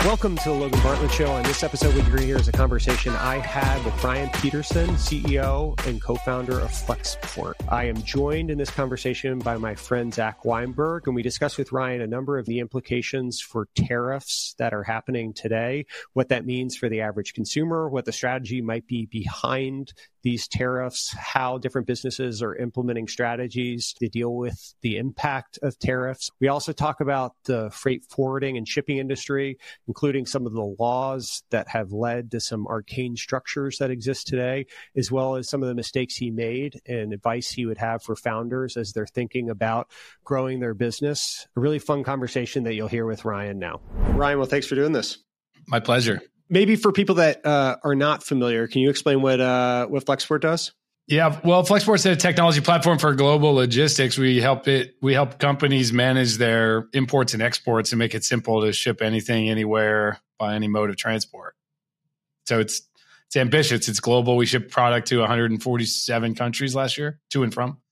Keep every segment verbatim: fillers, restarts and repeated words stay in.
Welcome to the Logan Bartlett Show. On this episode, what you're going to hear is a conversation I had with Ryan Peterson, C E O and co-founder of Flexport. I am joined in this conversation by my friend Zach Weinberg, and we discussed with Ryan a number of the implications for tariffs that are happening today, what that means for the average consumer, what the strategy might be behind these tariffs, how different businesses are implementing strategies to deal with the impact of tariffs. We also talk about the freight forwarding and shipping industry, including some of the laws that have led to some arcane structures that exist today, as well as some of the mistakes he made and advice he would have for founders as they're thinking about growing their business. A really fun conversation that you'll hear with Ryan now. Ryan, well, thanks for doing this. My pleasure. Maybe for people that uh, are not familiar, can you explain what uh, what Flexport does? Yeah, well, Flexport's a technology platform for global logistics. We help it. We help companies manage their imports and exports and make it simple to ship anything, anywhere, by any mode of transport. So it's it's ambitious. It's global. We ship product to one hundred forty-seven countries last year, to and from,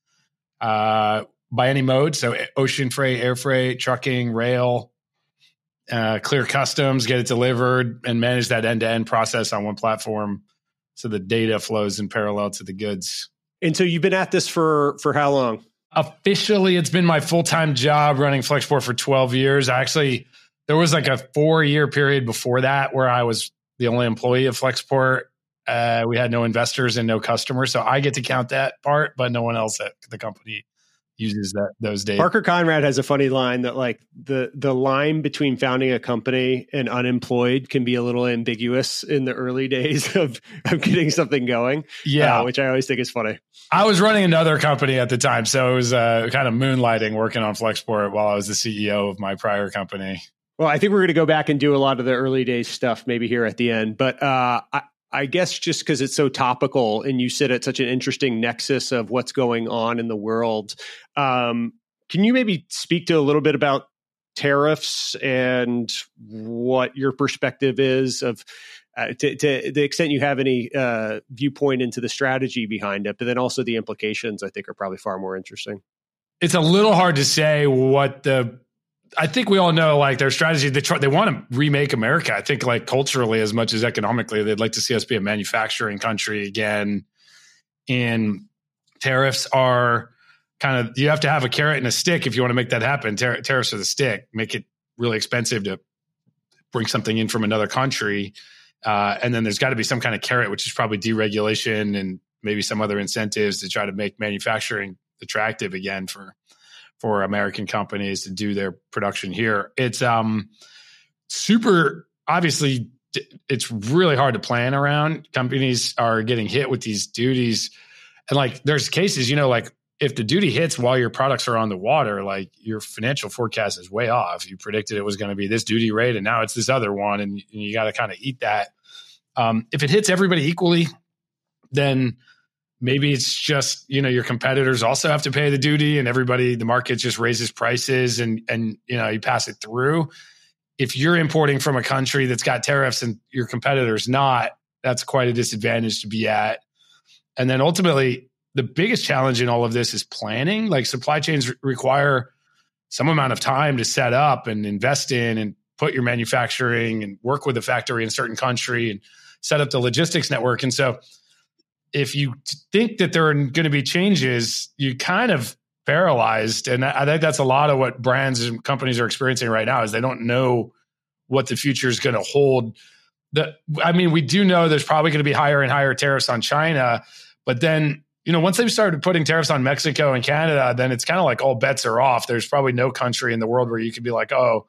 uh, by any mode. So ocean freight, air freight, trucking, rail. Uh, clear customs, get it delivered, and manage that end-to-end process on one platform so the data flows in parallel to the goods. And so you've been at this for, for how long? Officially, it's been my full-time job running Flexport for twelve years. I actually, there was like a four-year period before that where I was the only employee of Flexport. Uh, we had no investors and no customers. So I get to count that part, but no one else at the company uses that those days. Parker Conrad has a funny line that like the the line between founding a company and unemployed can be a little ambiguous in the early days of, of getting something going. Yeah. Uh, which I always think is funny. I was running another company at the time. So it was uh, kind of moonlighting working on Flexport while I was the C E O of my prior company. Well, I think we're going to go back and do a lot of the early days stuff maybe here at the end. But uh, I, I guess just because it's so topical and you sit at such an interesting nexus of what's going on in the world, um, can you maybe speak to a little bit about tariffs and what your perspective is of, uh, to, to the extent you have any uh, viewpoint into the strategy behind it, but then also the implications I think are probably far more interesting. It's a little hard to say what the I think we all know, like, their strategy, they try, they want to remake America. I think, like, culturally as much as economically, they'd like to see us be a manufacturing country again. And tariffs are kind of, you have to have a carrot and a stick if you want to make that happen. Tar- tariffs are the stick, make it really expensive to bring something in from another country. Uh, and then there's got to be some kind of carrot, which is probably deregulation and maybe some other incentives to try to make manufacturing attractive again for for American companies to do their production here. It's um, super, obviously, it's really hard to plan around. Companies are getting hit with these duties. And like, there's cases, you know, like if the duty hits while your products are on the water, like your financial forecast is way off. You predicted it was going to be this duty rate and now it's this other one, and, and you got to kind of eat that. Um, if it hits everybody equally, then maybe it's just, you know, your competitors also have to pay the duty and everybody, the market just raises prices and, and, you know, you pass it through. If you're importing from a country that's got tariffs and your competitor's not, that's quite a disadvantage to be at. And then ultimately, the biggest challenge in all of this is planning. Like, supply chains re- require some amount of time to set up and invest in and put your manufacturing and work with a factory in a certain country and set up the logistics network. And so if you think that there are going to be changes, you kind of paralyzed. And I think that's a lot of what brands and companies are experiencing right now, is they don't know what the future is going to hold. The, I mean, we do know there's probably going to be higher and higher tariffs on China, but then, you know, once they've started putting tariffs on Mexico and Canada, then it's kind of like all bets are off. There's probably no country in the world where you could be like, oh,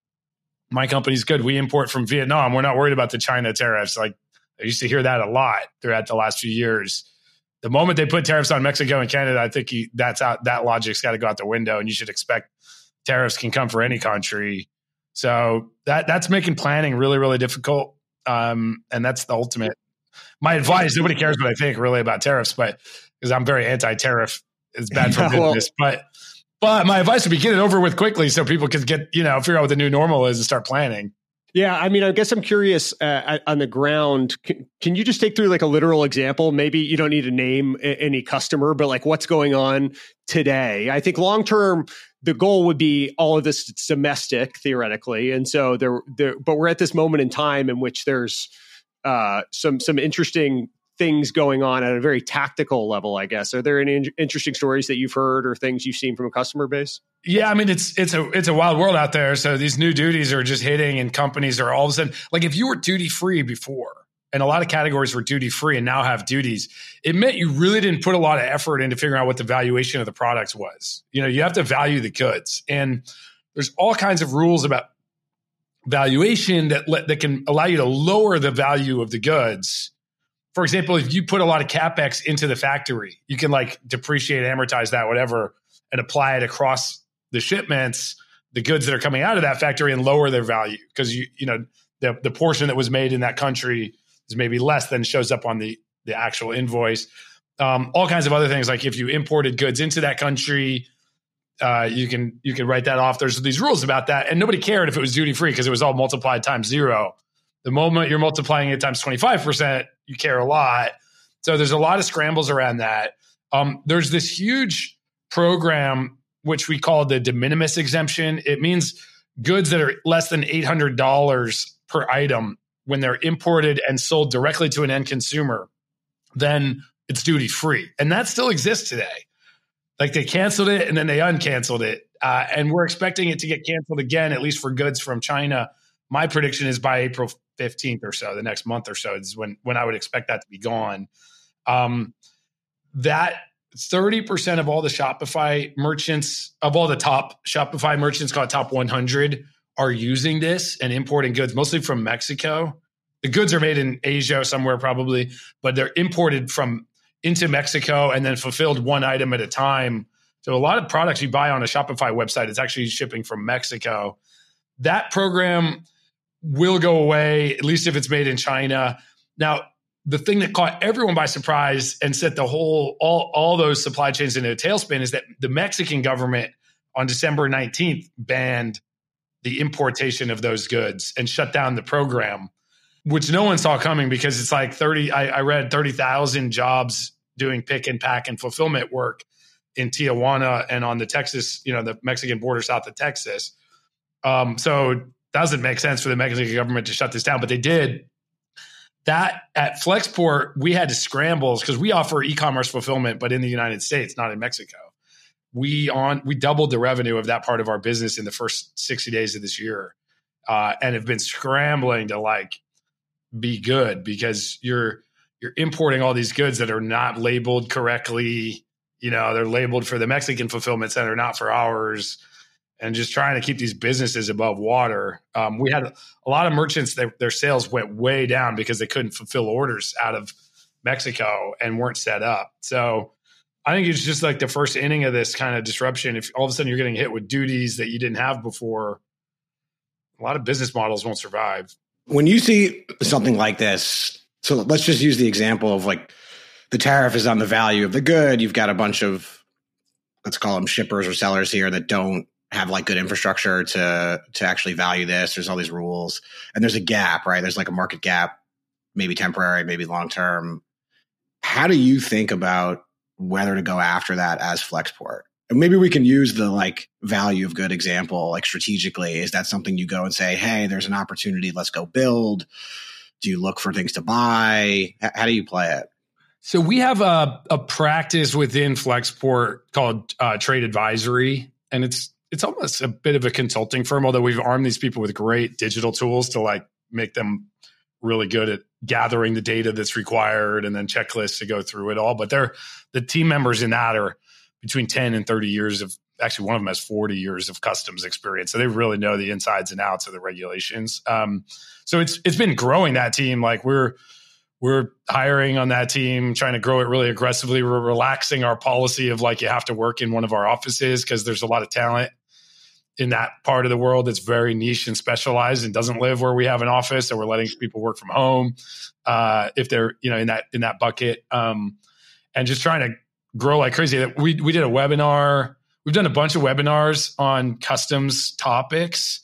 my company's good. We import from Vietnam. We're not worried about the China tariffs. Like, I used to hear that a lot throughout the last few years. The moment they put tariffs on Mexico and Canada, I think you, that's out, that logic's got to go out the window, and you should expect tariffs can come for any country. So that that's making planning really, really difficult. Um, and that's the ultimate. My advice, nobody cares what I think really about tariffs, but because I'm very anti-tariff, it's bad for well, business. But but my advice would be get it over with quickly so people can get, you know, figure out what the new normal is and start planning. Yeah, I mean, I guess I'm curious uh, on the ground. Can, can you just take through like a literal example? Maybe you don't need to name a, any customer, but like what's going on today? I think long term, the goal would be all of this is domestic theoretically, and so there, there. But we're at this moment in time in which there's uh, some some interesting things going on at a very tactical level, I guess. Are there any in- interesting stories that you've heard or things you've seen from a customer base? Yeah, I mean, it's it's a it's a wild world out there. So these new duties are just hitting, and companies are all of a sudden, like if you were duty free before, and a lot of categories were duty free and now have duties, it meant you really didn't put a lot of effort into figuring out what the valuation of the products was. You know, you have to value the goods, and there's all kinds of rules about valuation that let, that can allow you to lower the value of the goods. For example, if you put a lot of CapEx into the factory, you can like depreciate, amortize that, whatever, and apply it across the shipments, the goods that are coming out of that factory, and lower their value because you you know the the portion that was made in that country is maybe less than shows up on the the actual invoice. Um, all kinds of other things, like if you imported goods into that country, uh, you can you can write that off. There's these rules about that, and nobody cared if it was duty free because it was all multiplied times zero. The moment you're multiplying it times twenty-five percent, you care a lot. So there's a lot of scrambles around that. Um, there's this huge program which we call the de minimis exemption. It means goods that are less than eight hundred dollars per item, when they're imported and sold directly to an end consumer, then it's duty free. And that still exists today. Like they canceled it and then they uncanceled it. Uh, and we're expecting it to get canceled again, at least for goods from China. My prediction is by April fifteenth or so, the next month or so, is when, when I would expect that to be gone. Um, that thirty percent of all the Shopify merchants, of all the top Shopify merchants, called top one hundred, are using this and importing goods, mostly from Mexico. The goods are made in Asia somewhere probably, but they're imported from into Mexico and then fulfilled one item at a time. So a lot of products you buy on a Shopify website, it's actually shipping from Mexico. That program will go away, at least if it's made in China. Now, the thing that caught everyone by surprise and set the whole all, all those supply chains into a tailspin is that the Mexican government on December nineteenth banned the importation of those goods and shut down the program, which no one saw coming because it's like thirty, I, I read thirty thousand jobs doing pick and pack and fulfillment work in Tijuana and on the Texas, you know, the Mexican border south of Texas. Um, so it doesn't make sense for the Mexican government to shut this down, but they did. That at Flexport, we had to scramble because we offer e-commerce fulfillment, but in the United States, not in Mexico. We on we doubled the revenue of that part of our business in the first sixty days of this year, uh, and have been scrambling to like be good because you're you're importing all these goods that are not labeled correctly. You know, they're labeled for the Mexican fulfillment center, not for ours. And just trying to keep these businesses above water. Um, we had a, a lot of merchants that their sales went way down because they couldn't fulfill orders out of Mexico and weren't set up. So I think it's just like the first inning of this kind of disruption. If all of a sudden you're getting hit with duties that you didn't have before, a lot of business models won't survive. When you see something like this, so let's just use the example of like the tariff is on the value of the good. You've got a bunch of, let's call them shippers or sellers here that don't have like good infrastructure to to actually value this. There's all these rules and there's a gap, right? There's like a market gap, maybe temporary, maybe long-term. How do you think about whether to go after that as Flexport? And maybe we can use the like value of good example, like strategically. Is that something you go and say, hey, there's an opportunity, let's go build? Do you look for things to buy? How do you play it? So we have a, a practice within Flexport called uh, Trade Advisory, and it's It's almost a bit of a consulting firm, although we've armed these people with great digital tools to like make them really good at gathering the data that's required and then checklists to go through it all. But they're the team members in that are between ten and thirty years of, actually one of them has forty years of customs experience. So they really know the insides and outs of the regulations. Um, so it's it's been growing that team. Like we're we're hiring on that team, trying to grow it really aggressively. We're relaxing our policy of like you have to work in one of our offices because there's a lot of talent in that part of the world that's very niche and specialized and doesn't live where we have an office. So we're letting people work from home uh, if they're, you know, in that, in that bucket, um, and just trying to grow like crazy. We, we did a webinar. We've done a bunch of webinars on customs topics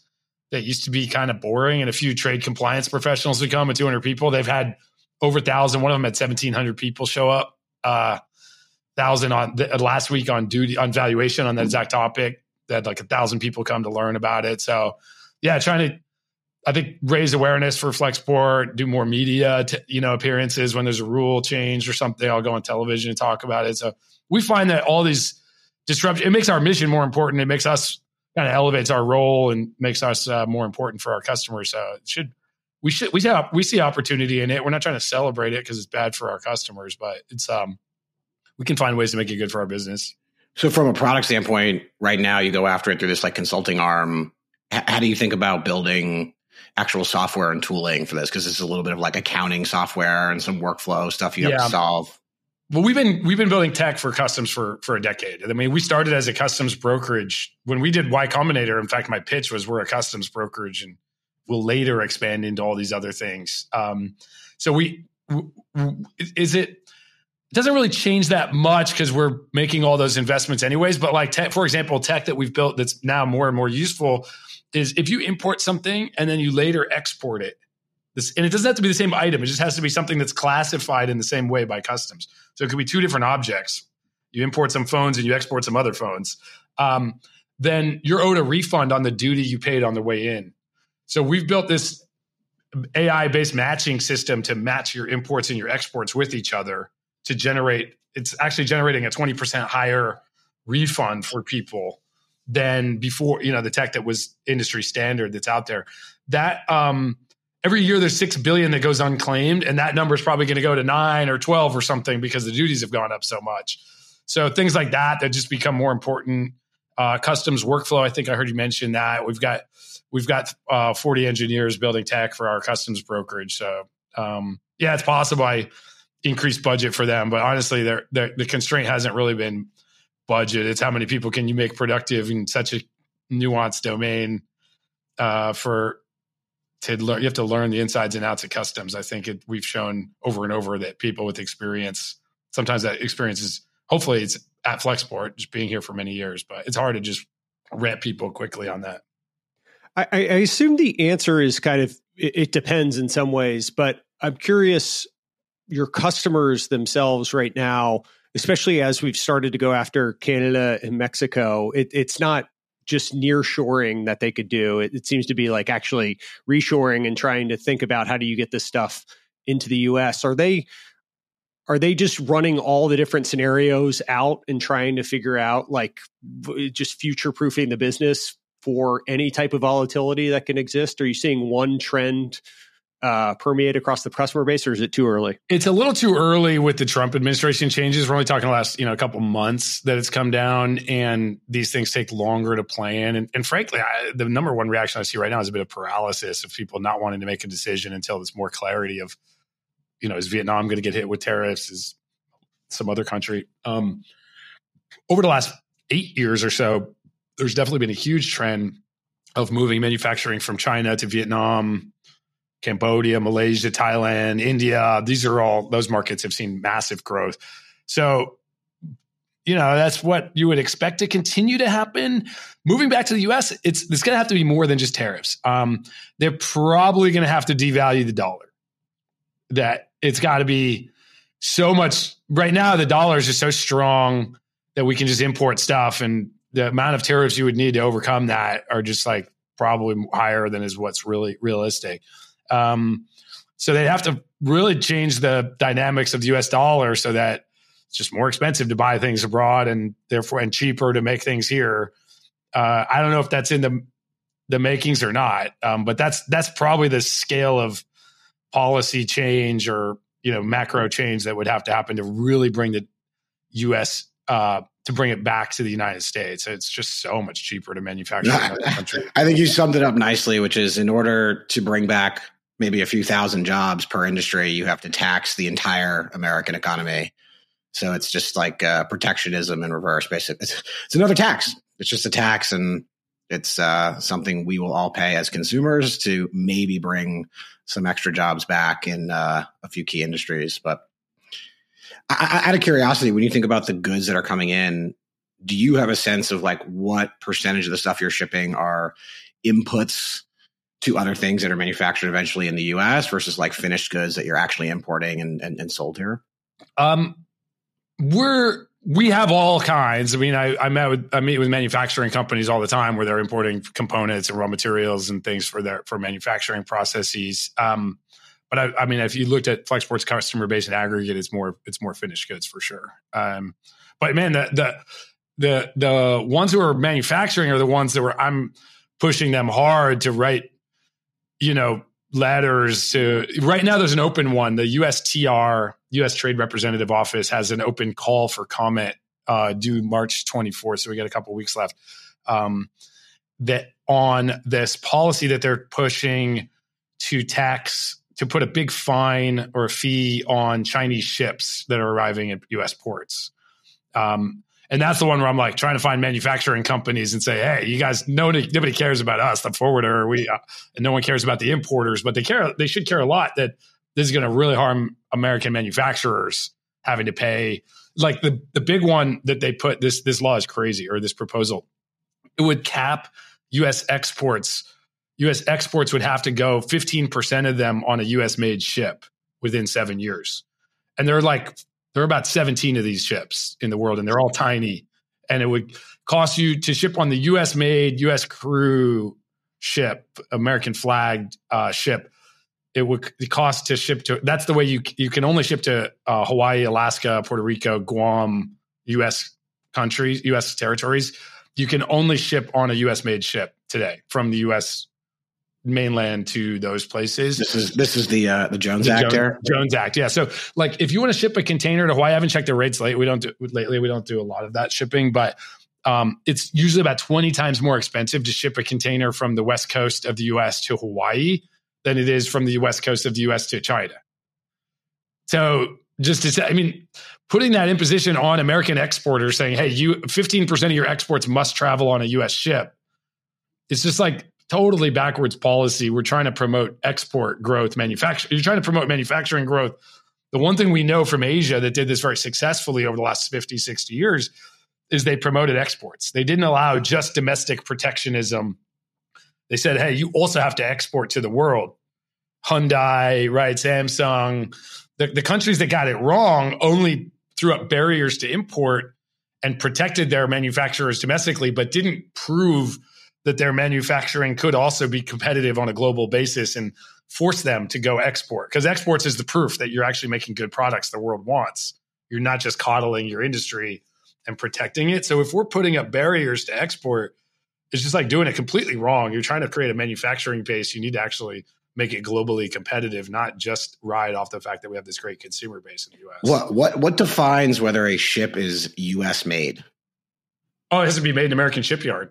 that used to be kind of boring, and a few trade compliance professionals would come with two hundred people. They've had over a thousand. One of them had seventeen hundred people show up. Uh, thousand on the, last week on duty on valuation on that exact topic. They had like a thousand people come to learn about it. So yeah, trying to, I think, raise awareness for Flexport, do more media, t- you know, appearances when there's a rule change or something. I'll go on television and talk about it. So we find that all these disruptions, it makes our mission more important. It makes us kind of elevates our role and makes us uh, more important for our customers. So it should, we should, we see, we see opportunity in it. We're not trying to celebrate it because it's bad for our customers, but it's, um, we can find ways to make it good for our business. So from a product standpoint, right now you go after it through this like consulting arm. H- how do you think about building actual software and tooling for this? Because this is a little bit of like accounting software and some workflow stuff you have yeah. to solve. Well, we've been we've been building tech for customs for for a decade. I mean, we started as a customs brokerage when we did Y Combinator. In fact, my pitch was we're a customs brokerage, and we'll later expand into all these other things. Um, so we w- w- is it. It doesn't really change that much because we're making all those investments anyways. But like, tech, for example, tech that we've built that's now more and more useful is if you import something and then you later export it. This, and it doesn't have to be the same item. It just has to be something that's classified in the same way by customs. So it could be two different objects. You import some phones and you export some other phones. Um, then you're owed a refund on the duty you paid on the way in. So we've built this A I-based matching system to match your imports and your exports with each other. To generate, it's actually generating a twenty percent higher refund for people than before, you know, the tech that was industry standard that's out there. That um, every year there's six billion that goes unclaimed, and that number is probably going to go to nine or twelve or something because the duties have gone up so much. So things like that that just become more important. Uh, customs workflow, I think I heard you mention that. We've got we've got uh, forty engineers building tech for our customs brokerage. So um, yeah, it's possible I increased budget for them, but honestly, they're, they're, the constraint hasn't really been budget. It's how many people can you make productive in such a nuanced domain uh, for to learn. You have to learn the insides and outs of customs. I think it, we've shown over and over that people with experience, sometimes that experience is, hopefully it's at Flexport, just being here for many years, but it's hard to just ramp people quickly on that. I, I assume the answer is kind of, it, it depends in some ways, but I'm curious, your customers themselves right now, especially as we've started to go after Canada and Mexico, it, it's not just nearshoring that they could do. It, it seems to be like actually reshoring and trying to think about how do you get this stuff into the U S. Are they are they just running all the different scenarios out and trying to figure out like just future proofing the business for any type of volatility that can exist? Are you seeing one trend uh, permeate across the customer base, or is it too early? It's a little too early with the Trump administration changes. We're only talking the last, you know, a couple months that it's come down, and these things take longer to plan. And, and frankly, I, the number one reaction I see right now is a bit of paralysis of people not wanting to make a decision until there's more clarity of, you know, is Vietnam going to get hit with tariffs? Is some other country? Um, over the last eight years or so, there's definitely been a huge trend of moving manufacturing from China to Vietnam, Cambodia, Malaysia, Thailand, India. These are all, those markets have seen massive growth. So, you know, that's what you would expect to continue to happen. Moving back to the U S, it's, it's going to have to be more than just tariffs. Um, they're probably going to have to devalue the dollar. That it's got to be so much. Right now, the dollar is just so strong that we can just import stuff, and the amount of tariffs you would need to overcome that are just like probably higher than is what's really realistic. Um, so they have to really change the dynamics of the U S dollar so that it's just more expensive to buy things abroad and therefore and cheaper to make things here. Uh, I don't know if that's in the the makings or not, um, but that's that's probably the scale of policy change or, you know, macro change that would have to happen to really bring the U S uh, to bring it back to the United States. It's just so much cheaper to manufacture in another country. I think you summed it up nicely, which is in order to bring back maybe a few thousand jobs per industry, you have to tax the entire American economy. So it's just like uh, protectionism in reverse. Basically, it's, it's another tax. It's just a tax, and it's uh, something we will all pay as consumers to maybe bring some extra jobs back in uh, a few key industries. But I, I, out of curiosity, when you think about the goods that are coming in, do you have a sense of like what percentage of the stuff you're shipping are inputs to other things that are manufactured eventually in the U S versus like finished goods that you're actually importing and, and, and sold here? Um, we're, we have all kinds. I mean, I, I met with, I meet with manufacturing companies all the time where they're importing components and raw materials and things for their, for manufacturing processes. Um, but I, I mean, if you looked at Flexport's customer base in aggregate, it's more, it's more finished goods for sure. Um, but man, the, the, the, the ones who are manufacturing are the ones that were, I'm pushing them hard to write, you know, letters to. Right now there's an open one. The U S T R, U S Trade Representative Office, has an open call for comment uh, due March twenty-fourth. So we got a couple of weeks left. Um, that on this policy that they're pushing to tax, to put a big fine or a fee on Chinese ships that are arriving at U S ports. Um, And that's the one where I'm like trying to find manufacturing companies and say, hey, you guys, nobody, nobody cares about us, the forwarder, we, uh, and no one cares about the importers, but they care, they should care a lot that this is going to really harm American manufacturers having to pay. Like the, the big one that they put, this, this law is crazy, or this proposal, it would cap U S exports. U S exports would have to go fifteen percent of them on a U S made ship within seven years. And they're like, there are about seventeen of these ships in the world, and they're all tiny. And it would cost you to ship on the U S made, U S crew ship, American flagged uh, ship. It would cost to ship to, that's the way you you can only ship to uh, Hawaii, Alaska, Puerto Rico, Guam, U S countries, U S territories. You can only ship on a U S made ship today from the U S mainland to those places. This is this is the uh, the Jones the Act Jones, there. Jones Act, yeah. So, like, if you want to ship a container to Hawaii, I haven't checked the rates lately. We don't do, lately. We don't do a lot of that shipping, but um, it's usually about twenty times more expensive to ship a container from the west coast of the U S to Hawaii than it is from the west coast of the U S to China. So, just to say, I mean, putting that imposition on American exporters, saying, "Hey, you fifteen percent of your exports must travel on a U S ship," it's just like totally backwards policy. We're trying to promote export growth, manufacture. You're trying to promote manufacturing growth. The one thing we know from Asia that did this very successfully over the last fifty, sixty years is they promoted exports. They didn't allow just domestic protectionism. They said, hey, you also have to export to the world. Hyundai, right? Samsung, the, the countries that got it wrong only threw up barriers to import and protected their manufacturers domestically, but didn't prove that their manufacturing could also be competitive on a global basis and force them to go export. Because exports is the proof that you're actually making good products the world wants. You're not just coddling your industry and protecting it. So if we're putting up barriers to export, it's just like doing it completely wrong. You're trying to create a manufacturing base. You need to actually make it globally competitive, not just ride off the fact that we have this great consumer base in the U S. What what what defines whether a ship is U S made? Oh, it has to be made in an American shipyard.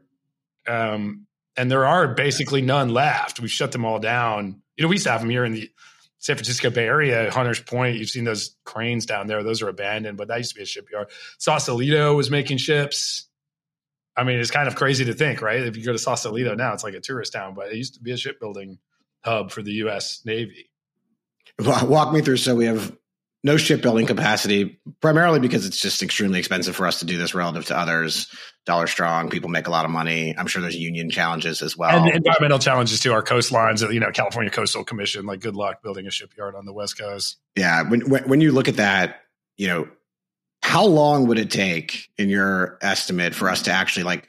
Um, and there are basically none left. We've shut them all down. You know, we used to have them here in the San Francisco Bay Area, Hunters Point. You've seen those cranes down there. Those are abandoned, but that used to be a shipyard. Sausalito was making ships. I mean, it's kind of crazy to think, right? If you go to Sausalito now, it's like a tourist town, but it used to be a shipbuilding hub for the U S Navy. Walk me through. So we have no shipbuilding capacity, primarily because it's just extremely expensive for us to do this relative to others. Dollar strong, people make a lot of money. I'm sure there's union challenges as well. And environmental challenges too. Our coastlines, you know, California Coastal Commission, like good luck building a shipyard on the West Coast. Yeah. When, when, when you look at that, you know, how long would it take in your estimate for us to actually like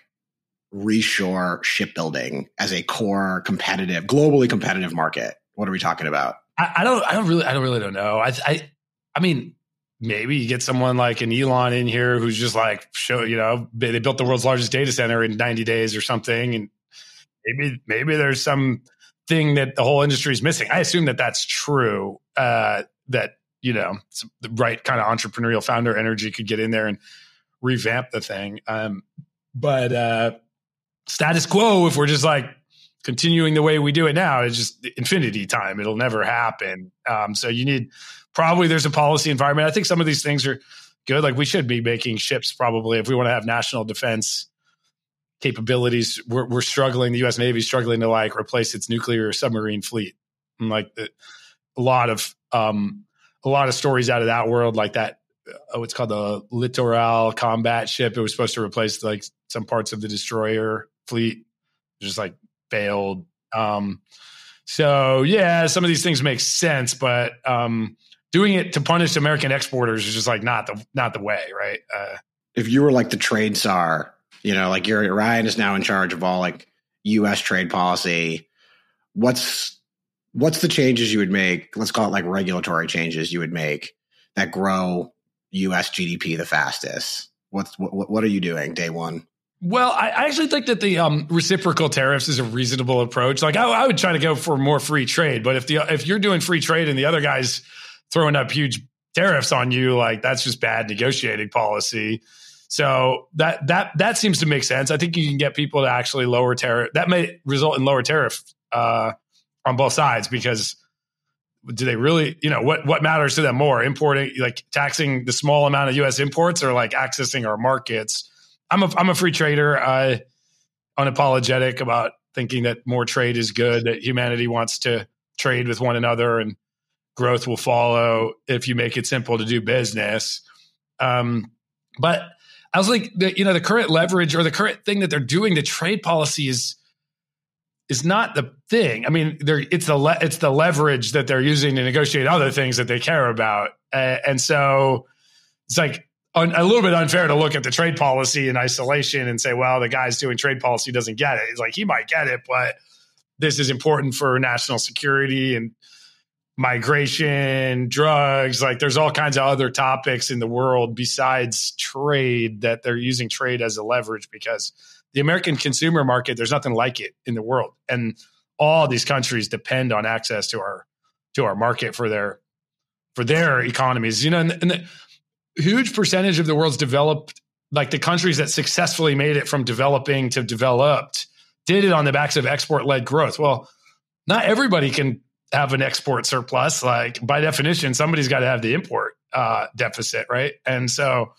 reshore shipbuilding as a core competitive, globally competitive market? What are we talking about? I, I don't, I don't really, I don't really don't know. I, I, I mean, maybe you get someone like an Elon in here who's just like, show, you know, they built the world's largest data center in ninety days or something. And maybe, maybe there's some thing that the whole industry is missing. I assume that that's true, uh, that, you know, the right kind of entrepreneurial founder energy could get in there and revamp the thing. Um, but uh, status quo, if we're just like continuing the way we do it now, is just infinity time. It'll never happen. Um, so you need, probably there's a policy environment. I think some of these things are good. Like we should be making ships probably if we want to have national defense capabilities. We're, we're struggling. The U S Navy is struggling to like replace its nuclear submarine fleet. And like the, a lot of, um, a lot of stories out of that world, like that, oh, it's called the Littoral combat ship. It was supposed to replace like some parts of the destroyer fleet, just like failed, Um, so yeah, some of these things make sense, but um, doing it to punish American exporters is just like not the not the way, right? Uh, if you were like the trade czar, you know, like you're Ryan is now in charge of all like U S trade policy. What's what's the changes you would make? Let's call it like regulatory changes you would make that grow U S G D P the fastest. What's what, what are you doing day one? Well, I actually think that the um, reciprocal tariffs is a reasonable approach. Like I, I would try to go for more free trade, but if the if you're doing free trade and the other guy's throwing up huge tariffs on you, like that's just bad negotiating policy. So that that that seems to make sense. I think you can get people to actually lower tariff. That may result in lower tariff uh, on both sides because do they really, you know, what what matters to them more? Importing, like taxing the small amount of U S imports or like accessing our markets? I'm a I'm a free trader. I unapologetic about thinking that more trade is good, that humanity wants to trade with one another and growth will follow if you make it simple to do business. Um, but I was like, the, you know, the current leverage or the current thing that they're doing, the trade policy is is not the thing. I mean, they're, it's the le- it's the leverage that they're using to negotiate other things that they care about, uh, and so it's like un- a little bit unfair to look at the trade policy in isolation and say, well, the guy's doing trade policy doesn't get it. It's like he might get it, but this is important for national security and migration, drugs. Like there's all kinds of other topics in the world besides trade that they're using trade as a leverage because the American consumer market, there's nothing like it in the world. And all these countries depend on access to our to our market for their for their economies. You know, and, and the huge percentage of the world's developed, like the countries that successfully made it from developing to developed, did it on the backs of export-led growth. Well, not everybody can have an export surplus. Like by definition, somebody's got to have the import uh, deficit, right? And so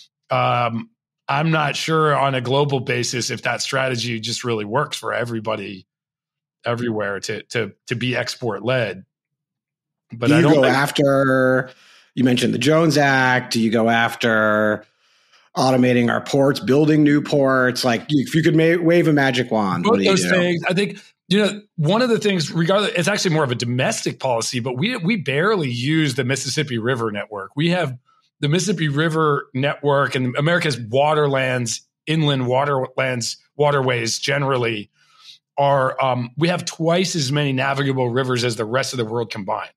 um, I'm not sure on a global basis if that strategy just really works for everybody everywhere to to to be export led. But do you I don't go think- after, you mentioned the Jones Act. Do you go after automating our ports, building new ports? Like if you could ma- wave a magic wand, both what do you those do? things. I think, you know, one of the things, regardless, it's actually more of a domestic policy, but we we barely use the Mississippi River network. We have the Mississippi River network and America's waterlands, inland waterlands, waterways generally are, um, we have twice as many navigable rivers as the rest of the world combined.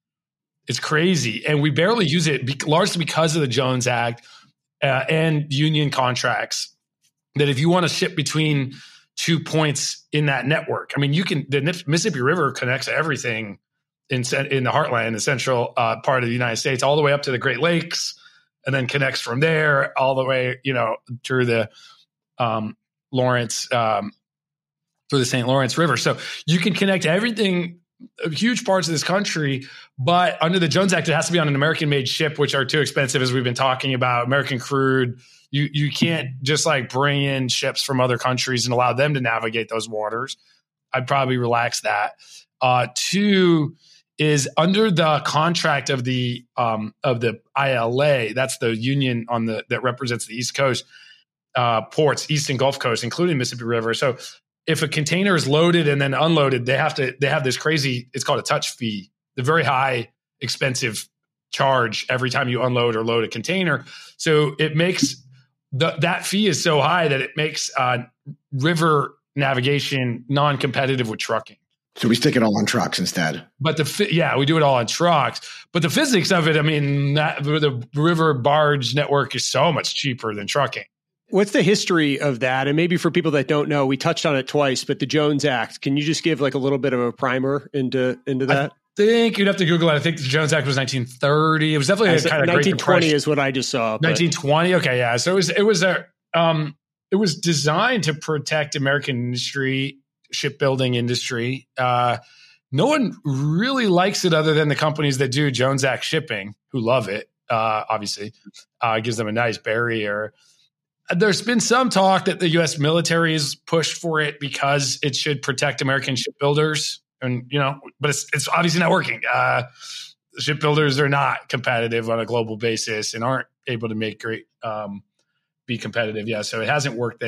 It's crazy. And we barely use it be- largely because of the Jones Act uh, and union contracts, that if you want to ship between two points in that network, I mean, you can, the Mississippi River connects everything in in the heartland, the central uh, part of the United States, all the way up to the Great Lakes, and then connects from there all the way, you know, through the um, Lawrence, um, through the Saint Lawrence River. So you can connect everything, huge parts of this country, but under the Jones Act, it has to be on an American-made ship, which are too expensive, as we've been talking about. American crude. You you can't just like bring in ships from other countries and allow them to navigate those waters. I'd probably relax that. Uh, two is under the contract of the um, of the I L A. That's the union on the that represents the East Coast uh, ports, East and Gulf Coast, including Mississippi River. So if a container is loaded and then unloaded, they have to they have this crazy. It's called a touch fee, the very high, expensive charge every time you unload or load a container. So it makes the, that fee is so high that it makes uh, river navigation non-competitive with trucking. So we stick it all on trucks instead. But the yeah, we do it all on trucks. But the physics of it, I mean, that, the river barge network is so much cheaper than trucking. What's the history of that? And maybe for people that don't know, we touched on it twice, but the Jones Act, can you just give like a little bit of a primer into into that? I think you'd have to Google it. I think the Jones Act was nineteen thirty. It was definitely a kind of nineteen twenty Great Depression. is what I just saw. nineteen twenty. Okay, yeah. So it was it was a um it was designed to protect American industry, shipbuilding industry. Uh, no one really likes it other than the companies that do Jones Act shipping, who love it. Uh, obviously, uh, it gives them a nice barrier. There's been some talk that the U S military has pushed for it because it should protect American shipbuilders, and you know, but it's it's obviously not working. Uh, shipbuilders are not competitive on a global basis and aren't able to make great um, be competitive. Yeah, so it hasn't worked there.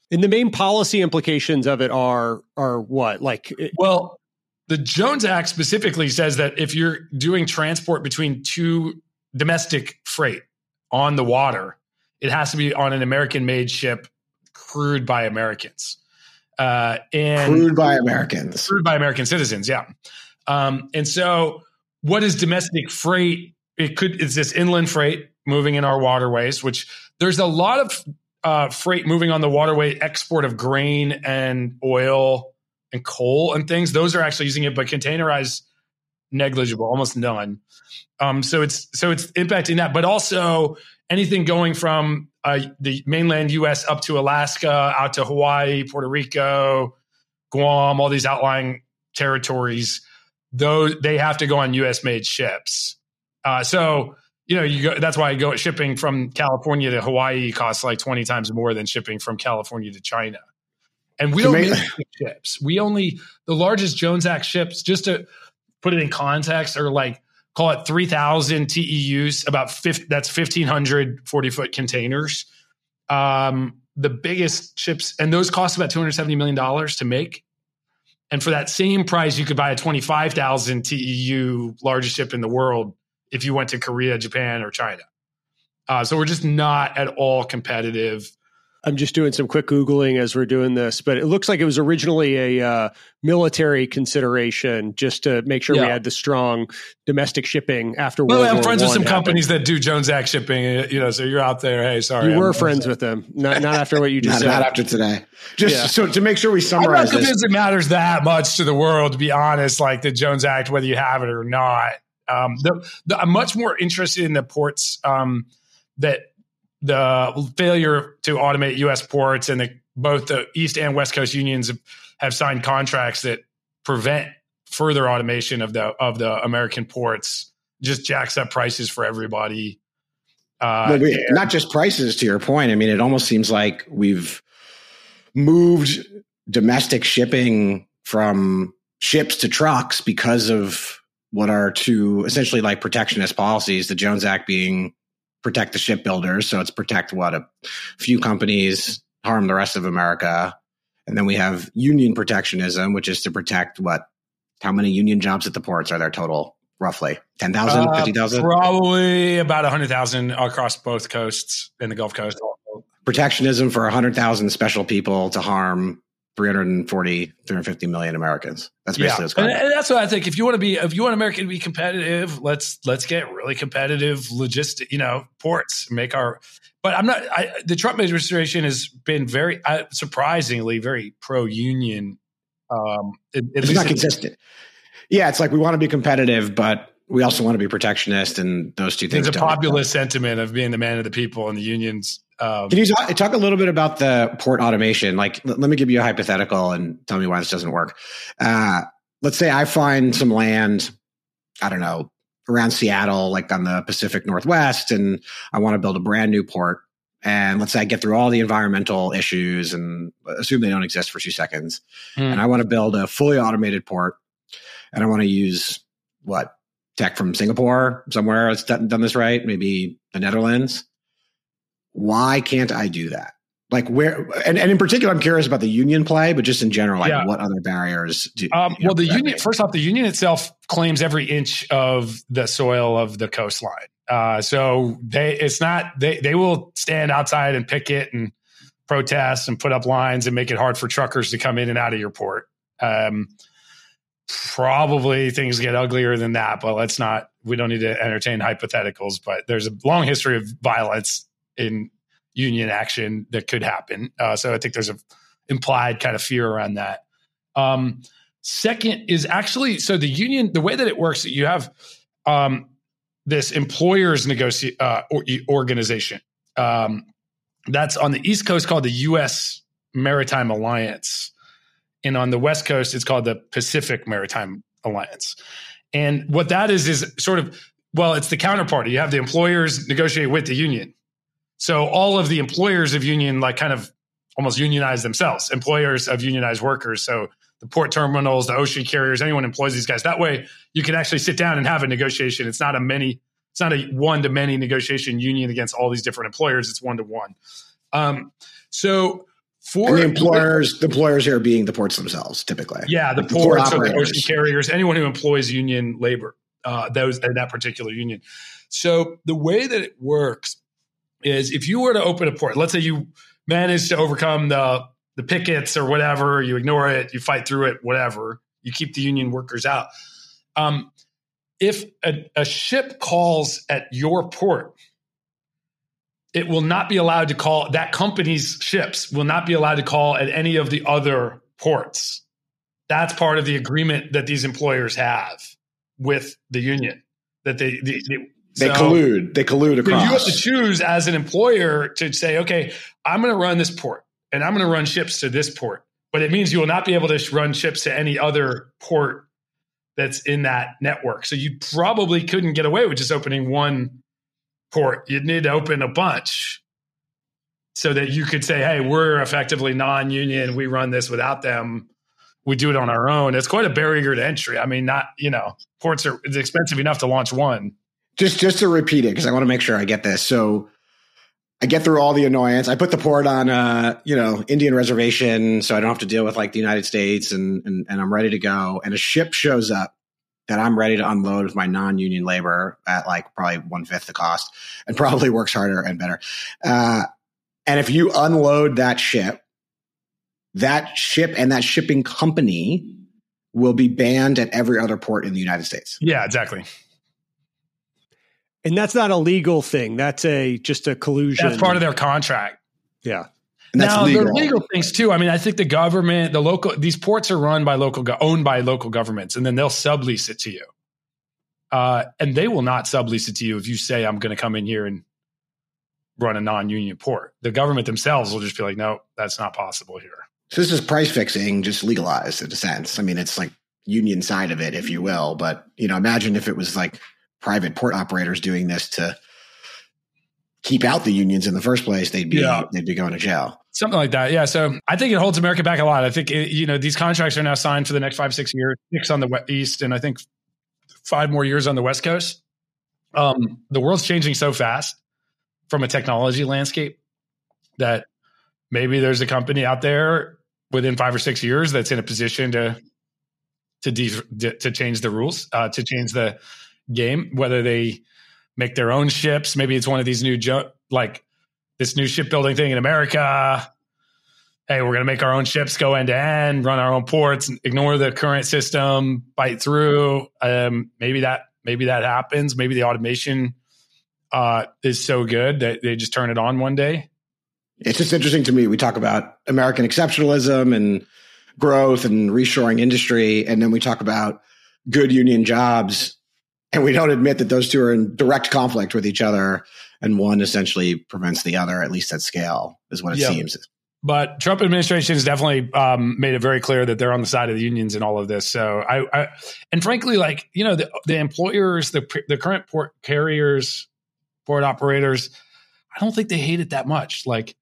And the main policy implications of it are are what? Like, it, well, the Jones Act specifically says that if you're doing transport between two domestic freight on the water, it has to be on an American-made ship, crewed by Americans. Uh, and crewed by Americans. Crewed by American citizens, yeah. Um, and so what is domestic freight? It could it's this inland freight moving in our waterways, which there's a lot of uh, freight moving on the waterway, export of grain and oil and coal and things. Those are actually using it, but containerized, negligible, almost none. Um, so it's so it's impacting that, but also anything going from uh, the mainland U S up to Alaska, out to Hawaii, Puerto Rico, Guam, all these outlying territories. Those they have to go on U S made ships. Uh, so you know you go, that's why I go shipping from California to Hawaii costs like twenty times more than shipping from California to China. And we don't make ships. We only, the largest Jones Act ships, just to put it in context, are like, call it three thousand T E Us, about fifty, that's fifteen hundred forty-foot containers. Um, the biggest ships, and those cost about two hundred seventy million dollars to make. And for that same price, you could buy a twenty-five thousand T E U largest ship in the world if you went to Korea, Japan, or China. Uh, so we're just not at all competitive. I'm just doing some quick Googling as we're doing this, but it looks like it was originally a uh, military consideration just to make sure yeah. we had the strong domestic shipping after well, World I'm War friends with some happened. companies that do Jones Act shipping, you know, so you're out there. Hey, sorry. You were I'm, friends I'm with them, not, not after what you just not, said. Not after today. Just yeah. so to make sure we I'm summarize not convinced this. it matters that much to the world, to be honest, like the Jones Act, whether you have it or not. Um, the, the, I'm much more interested in the ports um, that the failure to automate U S ports and the both the East and West Coast unions have, have signed contracts that prevent further automation of the of the American ports. Just jacks up prices for everybody. Uh, well, we, not just prices, to your point. I mean, it almost seems like we've moved domestic shipping from ships to trucks because of what are two essentially like protectionist policies. The Jones Act being protect the shipbuilders, so it's protect what a few companies, harm the rest of America. And then we have union protectionism, which is to protect what, how many union jobs at the ports are there total? Roughly ten thousand, fifty thousand? Uh, probably about one hundred thousand across both coasts and the Gulf Coast. Protectionism for one hundred thousand special people to harm three hundred forty, three hundred fifty million Americans. That's basically yeah. what's going on. And that's what I think. If you want to be, if you want America to be competitive, let's let's get really competitive logistic, you know, ports, make our. But I'm not. I, the Trump administration has been very uh, surprisingly very pro-union. Um, at, at it's least not consistent. Yeah, it's like we want to be competitive, but we also want to be protectionist, and those two things. There's a don't populist sentiment of being the man of the people, and the unions. Um, Can you talk, talk a little bit about the port automation? Like, l- let me give you a hypothetical and tell me why this doesn't work. Uh, let's say I find some land, I don't know, around Seattle, like on the Pacific Northwest, and I want to build a brand new port. And let's say I get through all the environmental issues and assume they don't exist for two seconds. Mm. And I want to build a fully automated port. And I want to use what tech from Singapore, somewhere that's done, done this right, maybe the Netherlands. Why can't I do that? Like where, and, and in particular, I'm curious about the union play, but just in general, like yeah. what other barriers do um, you know, well, the union, first off, the union itself claims every inch of the soil of the coastline. Uh, so they, it's not, they, they will stand outside and picket and protest and put up lines and make it hard for truckers to come in and out of your port. Um, probably things get uglier than that, but let's not, we don't need to entertain hypotheticals, but there's a long history of violence in union action that could happen. Uh, so I think there's a implied kind of fear around that. Um, second is actually, so the union, the way that it works, you have um, this employers negotiate uh, or, organization um, that's on the East Coast called the U S Maritime Alliance. And on the West Coast, it's called the Pacific Maritime Alliance. And what that is, is sort of, well, it's the counterparty. You have the employers negotiate with the union. So all of the employers of union, like kind of almost unionize themselves, employers of unionized workers. So the port terminals, the ocean carriers, anyone employs these guys. That way you can actually sit down and have a negotiation. It's not a many, it's not a one-to-many negotiation union against all these different employers. It's one-to-one. Um, so For and the employers, the employers here being the ports themselves, typically. Yeah, the like ports the or the ocean carriers, anyone who employs union labor, uh, those in that particular union. So the way that it works is if you were to open a port, let's say you manage to overcome the the pickets or whatever, you ignore it, you fight through it, whatever, you keep the union workers out. Um, if a, a ship calls at your port, it will not be allowed to call, that company's ships will not be allowed to call at any of the other ports. That's part of the agreement that these employers have with the union. That they they, they, they so, collude. They collude across. You have to choose as an employer to say, okay, I'm going to run this port and I'm going to run ships to this port. But it means you will not be able to run ships to any other port that's in that network. So you probably couldn't get away with just opening one port. You'd need to open a bunch so that you could say, hey, we're effectively non-union. We run this without them. We do it on our own. It's quite a barrier to entry. I mean, not, you know, ports are, it's expensive enough to launch one. Just, just to repeat it, because I want to make sure I get this. So I get through all the annoyance. I put the port on, uh, you know, Indian reservation, so I don't have to deal with like the United States, and, and and I'm ready to go. And a ship shows up that I'm ready to unload with my non-union labor at like probably one fifth the cost, and probably works harder and better. Uh, and if you unload that ship, that ship and that shipping company will be banned at every other port in the United States. Yeah, exactly. And that's not a legal thing. That's a just a collusion. That's part of their contract. Yeah. And that's now, legal. there are legal things too. I mean, I think the government, the local, these ports are run by local, owned by local governments, and then they'll sublease it to you. Uh, and they will not sublease it to you if you say, I'm going to come in here and run a non-union port. The government themselves will just be like, no, that's not possible here. So this is price fixing, just legalized in a sense. I mean, it's like union side of it, if you will. But, you know, imagine if it was like private port operators doing this to keep out the unions in the first place, they'd be yeah. they'd be going to jail. Something like that. Yeah. So I think it holds America back a lot. I think, it, you know, these contracts are now signed for the next five, six years, six on the East, and I think five more years on the West Coast. Um, the world's changing so fast from a technology landscape that maybe there's a company out there within five or six years that's in a position to to de- to change the rules, uh, to change the game, whether they make their own ships. Maybe it's one of these new, jo- like this new shipbuilding thing in America. Hey, we're going to make our own ships go end to end, run our own ports, ignore the current system, bite through. Um, maybe that, maybe that happens. Maybe the automation uh, is so good that they just turn it on one day. It's just interesting to me. We talk about American exceptionalism and growth and reshoring industry, and then we talk about good union jobs, and we don't admit that those two are in direct conflict with each other, and one essentially prevents the other, at least at scale, is what it yep. seems. But Trump administration has definitely um, made it very clear that they're on the side of the unions in all of this. So I, I and frankly, like, you know, the, the employers, the the current port carriers, port operators, I don't think they hate it that much. Like,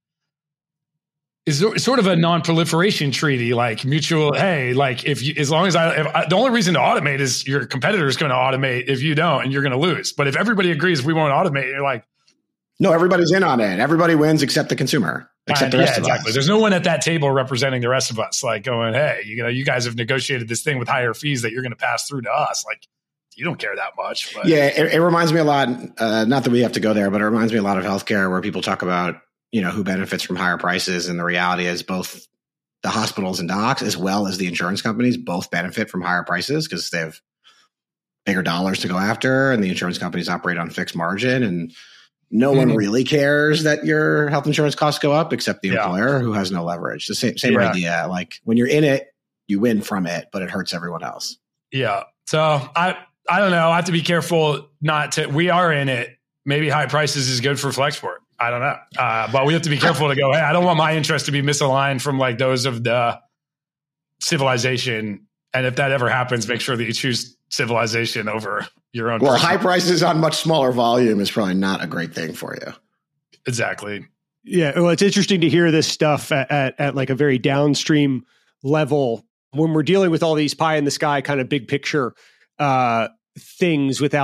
is sort of a non-proliferation treaty, like mutual. Hey, like if you, as long as I, if I, the only reason to automate is your competitor is going to automate. If you don't, and you're going to lose. But if everybody agrees we won't automate, you're like, no, everybody's in on it. Everybody wins except the consumer, except uh, the rest yeah, of exactly. us. There's no one at that table representing the rest of us, like going, hey, you know, you guys have negotiated this thing with higher fees that you're going to pass through to us. Like, you don't care that much. But. Yeah, it, it reminds me a lot. Uh, not that we have to go there, but it reminds me a lot of healthcare, where people talk about, you know, who benefits from higher prices. And the reality is both the hospitals and docs, as well as the insurance companies, both benefit from higher prices because they have bigger dollars to go after, and the insurance companies operate on fixed margin. And no mm-hmm. one really cares that your health insurance costs go up except the yeah. employer, who has no leverage. The same, same yeah. idea. Like, when you're in it, you win from it, but it hurts everyone else. Yeah. So I, I don't know. I have to be careful not to, we are in it. Maybe high prices is good for Flexport. I don't know. Uh, but we have to be careful to go, hey, I don't want my interest to be misaligned from like those of the civilization. And if that ever happens, make sure that you choose civilization over your own. Well, person. High prices on much smaller volume is probably not a great thing for you. Exactly. Yeah. Well, it's interesting to hear this stuff at, at, at like a very downstream level when we're dealing with all these pie in the sky kind of big picture uh, things without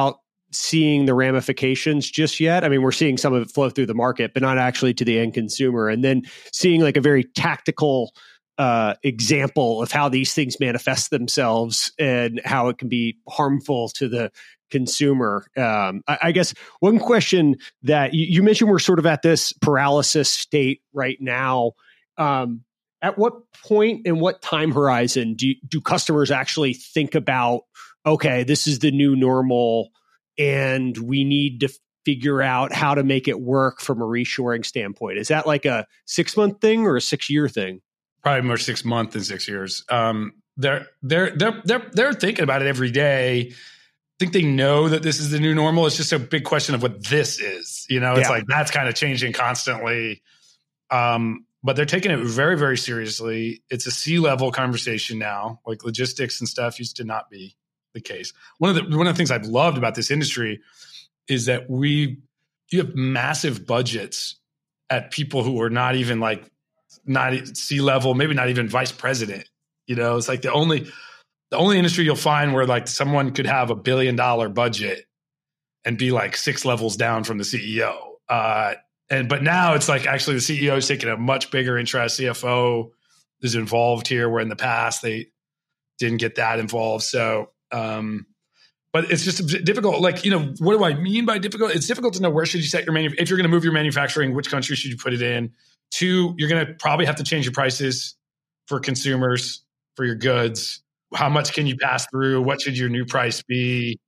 seeing the ramifications just yet. I mean, we're seeing some of it flow through the market, but not actually to the end consumer. And then seeing like a very tactical uh, example of how these things manifest themselves and how it can be harmful to the consumer. Um, I, I guess one question that you, you mentioned, we're sort of at this paralysis state right now. Um, at what point and what time horizon do you, do customers actually think about, okay, this is the new normal, and we need to figure out how to make it work from a reshoring standpoint? Is that like a six month thing or a six year thing? Probably more six months than six years. Um, they're they're they're they're they're thinking about it every day. I think they know that this is the new normal. It's just a big question of what this is. You know, it's yeah. like that's kind of changing constantly. Um, but they're taking it very, very seriously. It's a C-level conversation now. Like logistics and stuff used to not be the case. One of the one of the things I've loved about this industry is that we you have massive budgets at people who are not even like not C-level, maybe not even vice president. You know, it's like the only the only industry you'll find where like someone could have a billion dollar budget and be like six levels down from the C E O. Uh, and but now it's like actually the C E O is taking a much bigger interest. C F O is involved here, where in the past they didn't get that involved. So. Um, but it's just difficult. Like, you know, what do I mean by difficult? It's difficult to know where should you set your manu- if you're going to move your manufacturing, which country should you put it in? Two, you're going to probably have to change your prices for consumers for your goods. How much can you pass through? What should your new price be?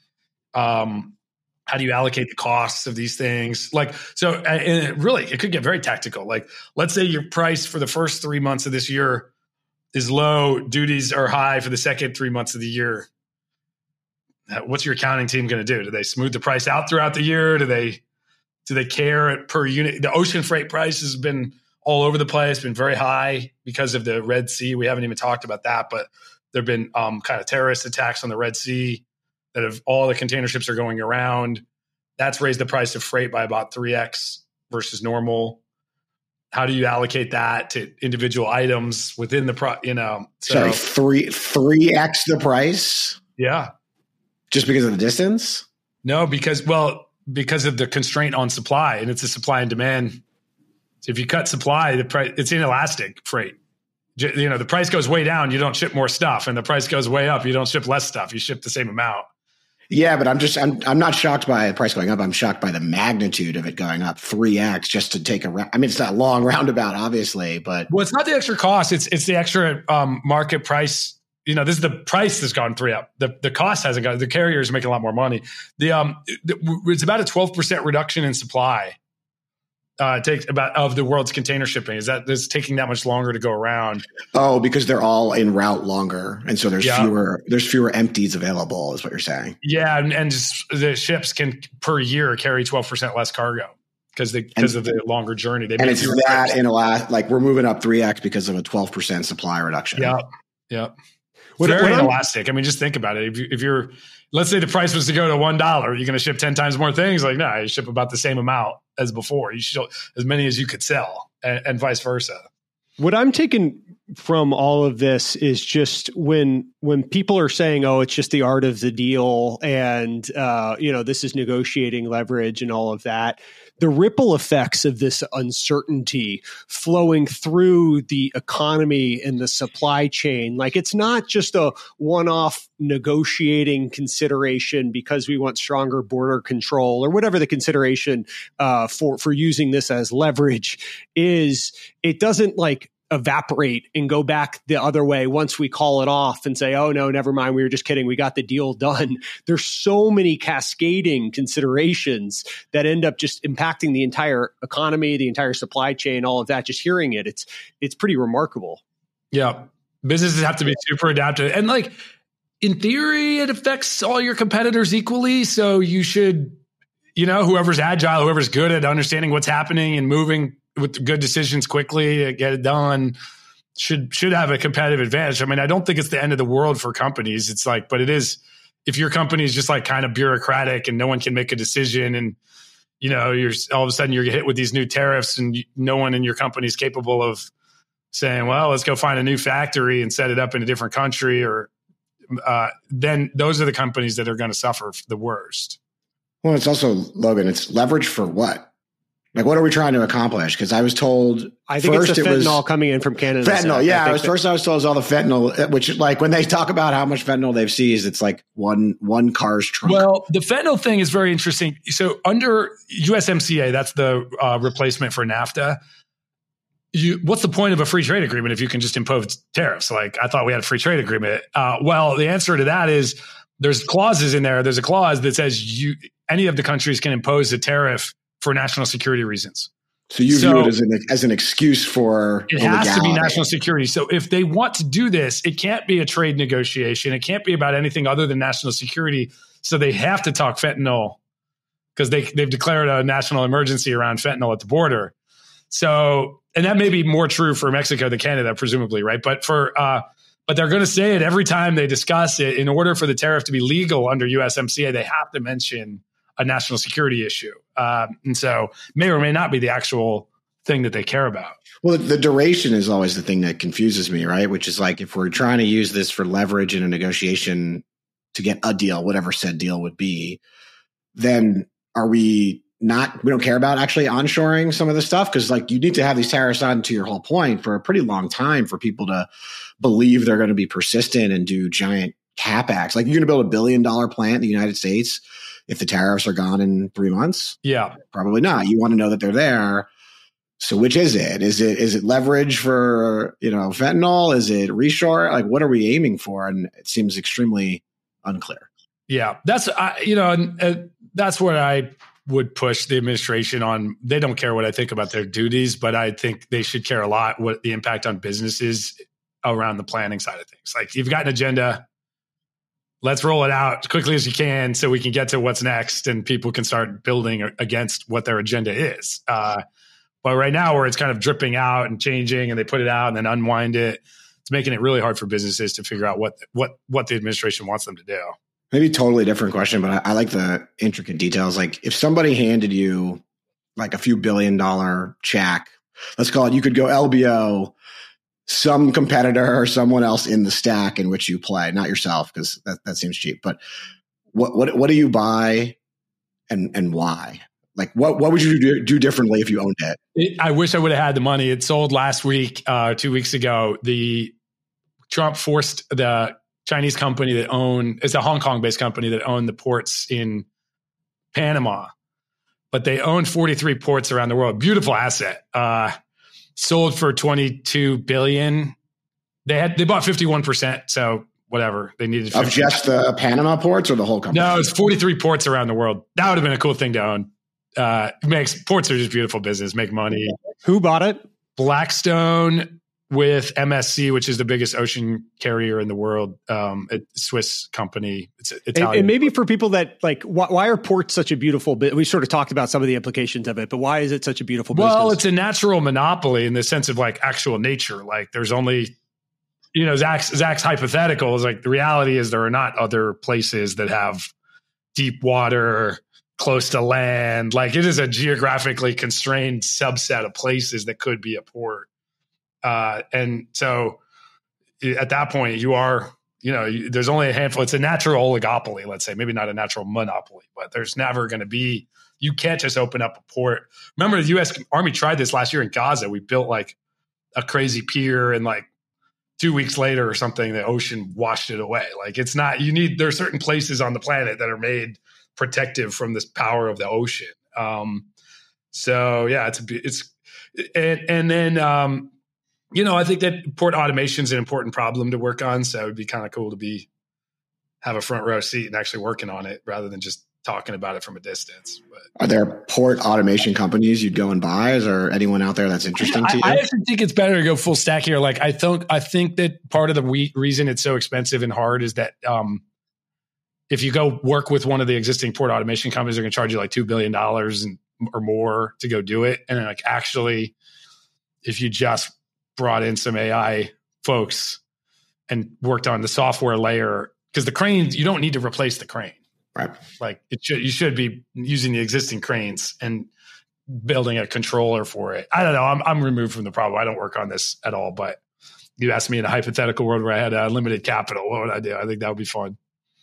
Um, how do you allocate the costs of these things? Like, so, and it really, it could get very tactical. Like, let's say your price for the first three months of this year is low, duties are high for the second three months of the year. What's your accounting team going to do? Do they smooth the price out throughout the year? Do they do they care per unit? The ocean freight price has been all over the place, been very high because of the Red Sea. We haven't even talked about that, but there have been um, kind of terrorist attacks on the Red Sea that have all the container ships are going around. That's raised the price of freight by about three X versus normal. How do you allocate that to individual items within the pro? You know, so sorry, three three x the price. Yeah, just because of the distance. No, because well, because of the constraint on supply, and it's a supply and demand. So if you cut supply, the price it's inelastic freight. You know, the price goes way down, you don't ship more stuff, and the price goes way up, you don't ship less stuff. You ship the same amount. Yeah, but I'm just I'm I'm not shocked by the price going up. I'm shocked by the magnitude of it going up three X just to take a. I mean, it's not a long roundabout, obviously, but well, it's not the extra cost. It's it's the extra um, market price. You know, this is the price that's gone three up. The the cost hasn't gone. The carriers are making a lot more money. The um, it's about a twelve percent reduction in supply. Uh, it takes about of the world's container shipping. Is that it's taking that much longer to go around? Oh, because they're all en route longer, and so there's yeah. fewer there's fewer empties available. Is what you're saying? Yeah, and, and just the ships can per year carry twelve percent less cargo because they because of the longer journey. They and it's that trips. in a lot like we're moving up three X because of a twelve percent supply reduction. Yeah, yeah. What, Very what inelastic. I mean, just think about it. If, you, if you're, let's say the price was to go to one dollar, you're going to ship ten times more things. Like, no, you ship about the same amount as before. You ship as many as you could sell, and, and vice versa. What I'm taking from all of this is just when when people are saying, "Oh, it's just the art of the deal," and uh, you know, this is negotiating leverage and all of that. The ripple effects of this uncertainty flowing through the economy and the supply chain, like it's not just a one-off negotiating consideration because we want stronger border control or whatever the consideration uh, for for using this as leverage is. It doesn't like evaporate and go back the other way once we call it off and say, oh, no, never mind. We were just kidding. We got the deal done. There's so many cascading considerations that end up just impacting the entire economy, the entire supply chain, all of that. Just hearing it, it's it's pretty remarkable. Yeah. Businesses have to be super adaptive. And like, in theory, it affects all your competitors equally. So you should, you know, whoever's agile, whoever's good at understanding what's happening and moving with good decisions quickly to get it done should should have a competitive advantage. I mean, I don't think it's the end of the world for companies. It's like, but it is if your company is just like kind of bureaucratic and no one can make a decision, and you know, you're all of a sudden you're hit with these new tariffs, and you, no one in your company is capable of saying, well, let's go find a new factory and set it up in a different country, or uh, then those are the companies that are going to suffer the worst. Well, it's also, Logan, it's leverage for what? Like, what are we trying to accomplish? Because I was told I think first it's the it fentanyl was, coming in from Canada. Fentanyl, yeah. I I was, that, first I was told it was all the fentanyl, which, like, when they talk about how much fentanyl they've seized, it's like one one car's trunk. Well, the fentanyl thing is very interesting. So under U S M C A, that's the uh, replacement for NAFTA. You, what's the point of a free trade agreement if you can just impose tariffs? Like, I thought we had a free trade agreement. Uh, well, the answer to that is there's clauses in there. There's a clause that says you any of the countries can impose a tariff for national security reasons. So you so view it as an as an excuse for it has legality. To be national security. So if they want to do this, it can't be a trade negotiation. It can't be about anything other than national security. So they have to talk fentanyl because they they've declared a national emergency around fentanyl at the border. So, and that may be more true for Mexico than Canada, presumably, right? But for uh, but they're going to say it every time they discuss it. In order for the tariff to be legal under U S M C A, they have to mention a national security issue. Um, and so may or may not be the actual thing that they care about. Well, the duration is always the thing that confuses me, right? Which is like, if we're trying to use this for leverage in a negotiation to get a deal, whatever said deal would be, then are we not, we don't care about actually onshoring some of the stuff? Because like you need to have these tariffs on, to your whole point, for a pretty long time for people to believe they're going to be persistent and do giant capex. Like, you're going to build a billion dollar plant in the United States if the tariffs are gone in three months? Yeah. Probably not. You want to know that they're there. So which is it? Is it is it leverage for, you know, fentanyl? Is it reshore? Like, what are we aiming for? And it seems extremely unclear. Yeah, that's, uh, you know, and uh, that's what I would push the administration on. They don't care what I think about their duties, but I think they should care a lot what the impact on businesses around the planning side of things. Like, you've got an agenda. Let's roll it out as quickly as you can so we can get to what's next and people can start building against what their agenda is. Uh, but right now, where it's kind of dripping out and changing and they put it out and then unwind it, it's making it really hard for businesses to figure out what what what the administration wants them to do. Maybe totally different question, but I, I like the intricate details. Like, if somebody handed you like a few billion dollar check, let's call it, you could go L B O, some competitor or someone else in the stack in which you play, not yourself, because that, that seems cheap. But what what what do you buy, and and why? Like, what what would you do, do differently if you owned it? it? I wish I would have had the money. It sold last week, uh, two weeks ago. The Trump forced the Chinese company that owned, it's a Hong Kong based company that owned the ports in Panama, but they owned forty-three ports around the world. Beautiful asset. Uh, sold for twenty-two billion. They had, they bought fifty-one percent. So whatever they needed. Of just the Panama ports or the whole company? No, it's forty-three ports around the world. That would have been a cool thing to own. Uh, makes ports are just beautiful business, make money. Who bought it? Blackstone with M S C, which is the biggest ocean carrier in the world. Um, a Swiss company. It's Italian. And, and maybe for people that like, why, why are ports such a beautiful bit? We sort of talked about some of the implications of it, but why is it such a beautiful business? Well, it's a natural monopoly in the sense of like actual nature. Like, there's only, you know, Zach's, Zach's hypothetical is like, the reality is there are not other places that have deep water close to land. Like, it is a geographically constrained subset of places that could be a port. Uh, and so at that point you are, you know, you, there's only a handful. It's a natural oligopoly, let's say, maybe not a natural monopoly, but there's never going to be, you can't just open up a port. Remember, the U S Army tried this last year in Gaza. We built like a crazy pier, and like two weeks later or something, the ocean washed it away. Like, it's not, you need, there are certain places on the planet that are made protective from this power of the ocean. Um, so yeah, it's, a, it's, and, and then, um, you know, I think that port automation is an important problem to work on. So it'd be kind of cool to be, have a front row seat and actually working on it rather than just talking about it from a distance. But are there port automation companies you'd go and buy? Is there anyone out there that's interesting I, to you? I actually think it's better to go full stack here. Like, I think, I think that part of the re- reason it's so expensive and hard is that, um, if you go work with one of the existing port automation companies, they're going to charge you like two billion dollars and, or more to go do it. And then like, actually, if you just brought in some A I folks and worked on the software layer, because the cranes, you don't need to replace the crane. Right. Like, it should, you should be using the existing cranes and building a controller for it. I don't know. I'm, I'm removed from the problem. I don't work on this at all, but you asked me in a hypothetical world where I had uh, limited capital, what would I do? I think that would be fun.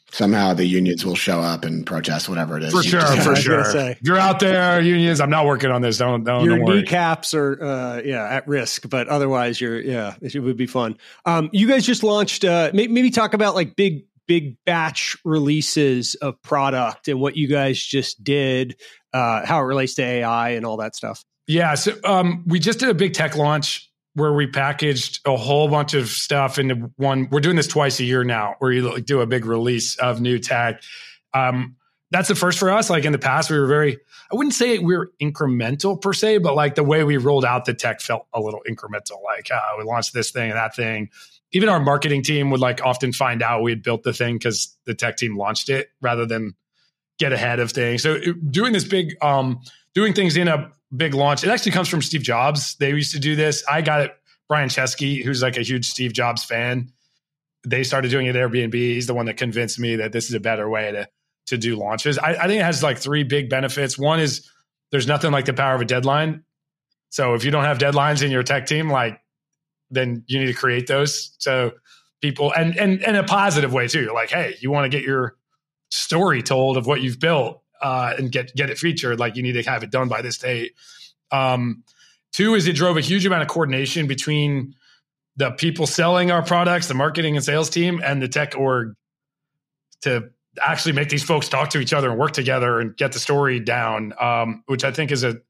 Somehow the unions will show up and protest whatever it is. For sure, for sure. If you're out there, unions, I'm not working on this. Don't, don't, Your don't worry. kneecaps are, uh, yeah, at risk, but otherwise you're, yeah, it would be fun. Um, you guys just launched, uh, maybe, maybe talk about like big, big batch releases of product and what you guys just did, uh, how it relates to A I and all that stuff. Yeah. So, um, we just did a big tech launch where we packaged a whole bunch of stuff into one. We're doing this twice a year now, where you like do a big release of new tech. Um, that's the first for us. Like in the past, we were very, I wouldn't say we were incremental per se, but like the way we rolled out the tech felt a little incremental. Like uh, we launched this thing and that thing. Even our marketing team would like often find out we had built the thing because the tech team launched it rather than get ahead of things. So it, doing this big, um, doing things in a big launch. It actually comes from Steve Jobs. They used to do this. I got it. Brian Chesky, who's like a huge Steve Jobs fan. They started doing it at Airbnb. He's the one that convinced me that this is a better way to, to do launches. I, I think it has like three big benefits. One is there's nothing like the power of a deadline. So if you don't have deadlines in your tech team, like then you need to create those. So people, and and and a positive way too. You're like, hey, you want to get your story told of what you've built. Uh, and get get it featured, like you need to have it done by this date. Um, two is it drove a huge amount of coordination between the people selling our products, the marketing and sales team, and the tech org to actually make these folks talk to each other and work together and get the story down, um, which I think is a,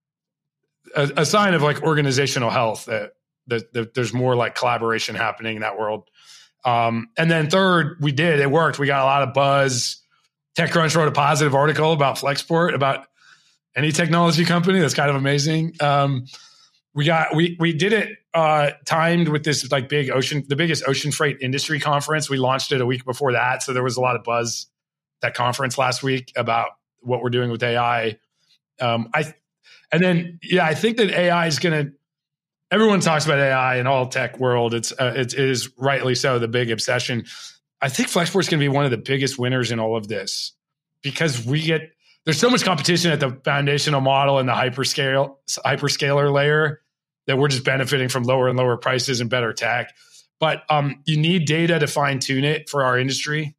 a a sign of like organizational health, that, that, that there's more like collaboration happening in that world. Um, and then third, we did, it worked. We got a lot of buzz. TechCrunch wrote a positive article about Flexport, about any technology company. That's kind of amazing. Um, we got we we did it uh, timed with this like big ocean, the biggest ocean freight industry conference. We launched it a week before that, so there was a lot of buzz at that conference last week about what we're doing with A I. Um, I and then yeah, I think that A I is going to. Everyone talks about A I in all tech world. It's uh, it is rightly so the big obsession. I think Flexport is going to be one of the biggest winners in all of this because we get there's so much competition at the foundational model and the hyperscale hyperscaler layer that we're just benefiting from lower and lower prices and better tech. But um, you need data to fine tune it for our industry.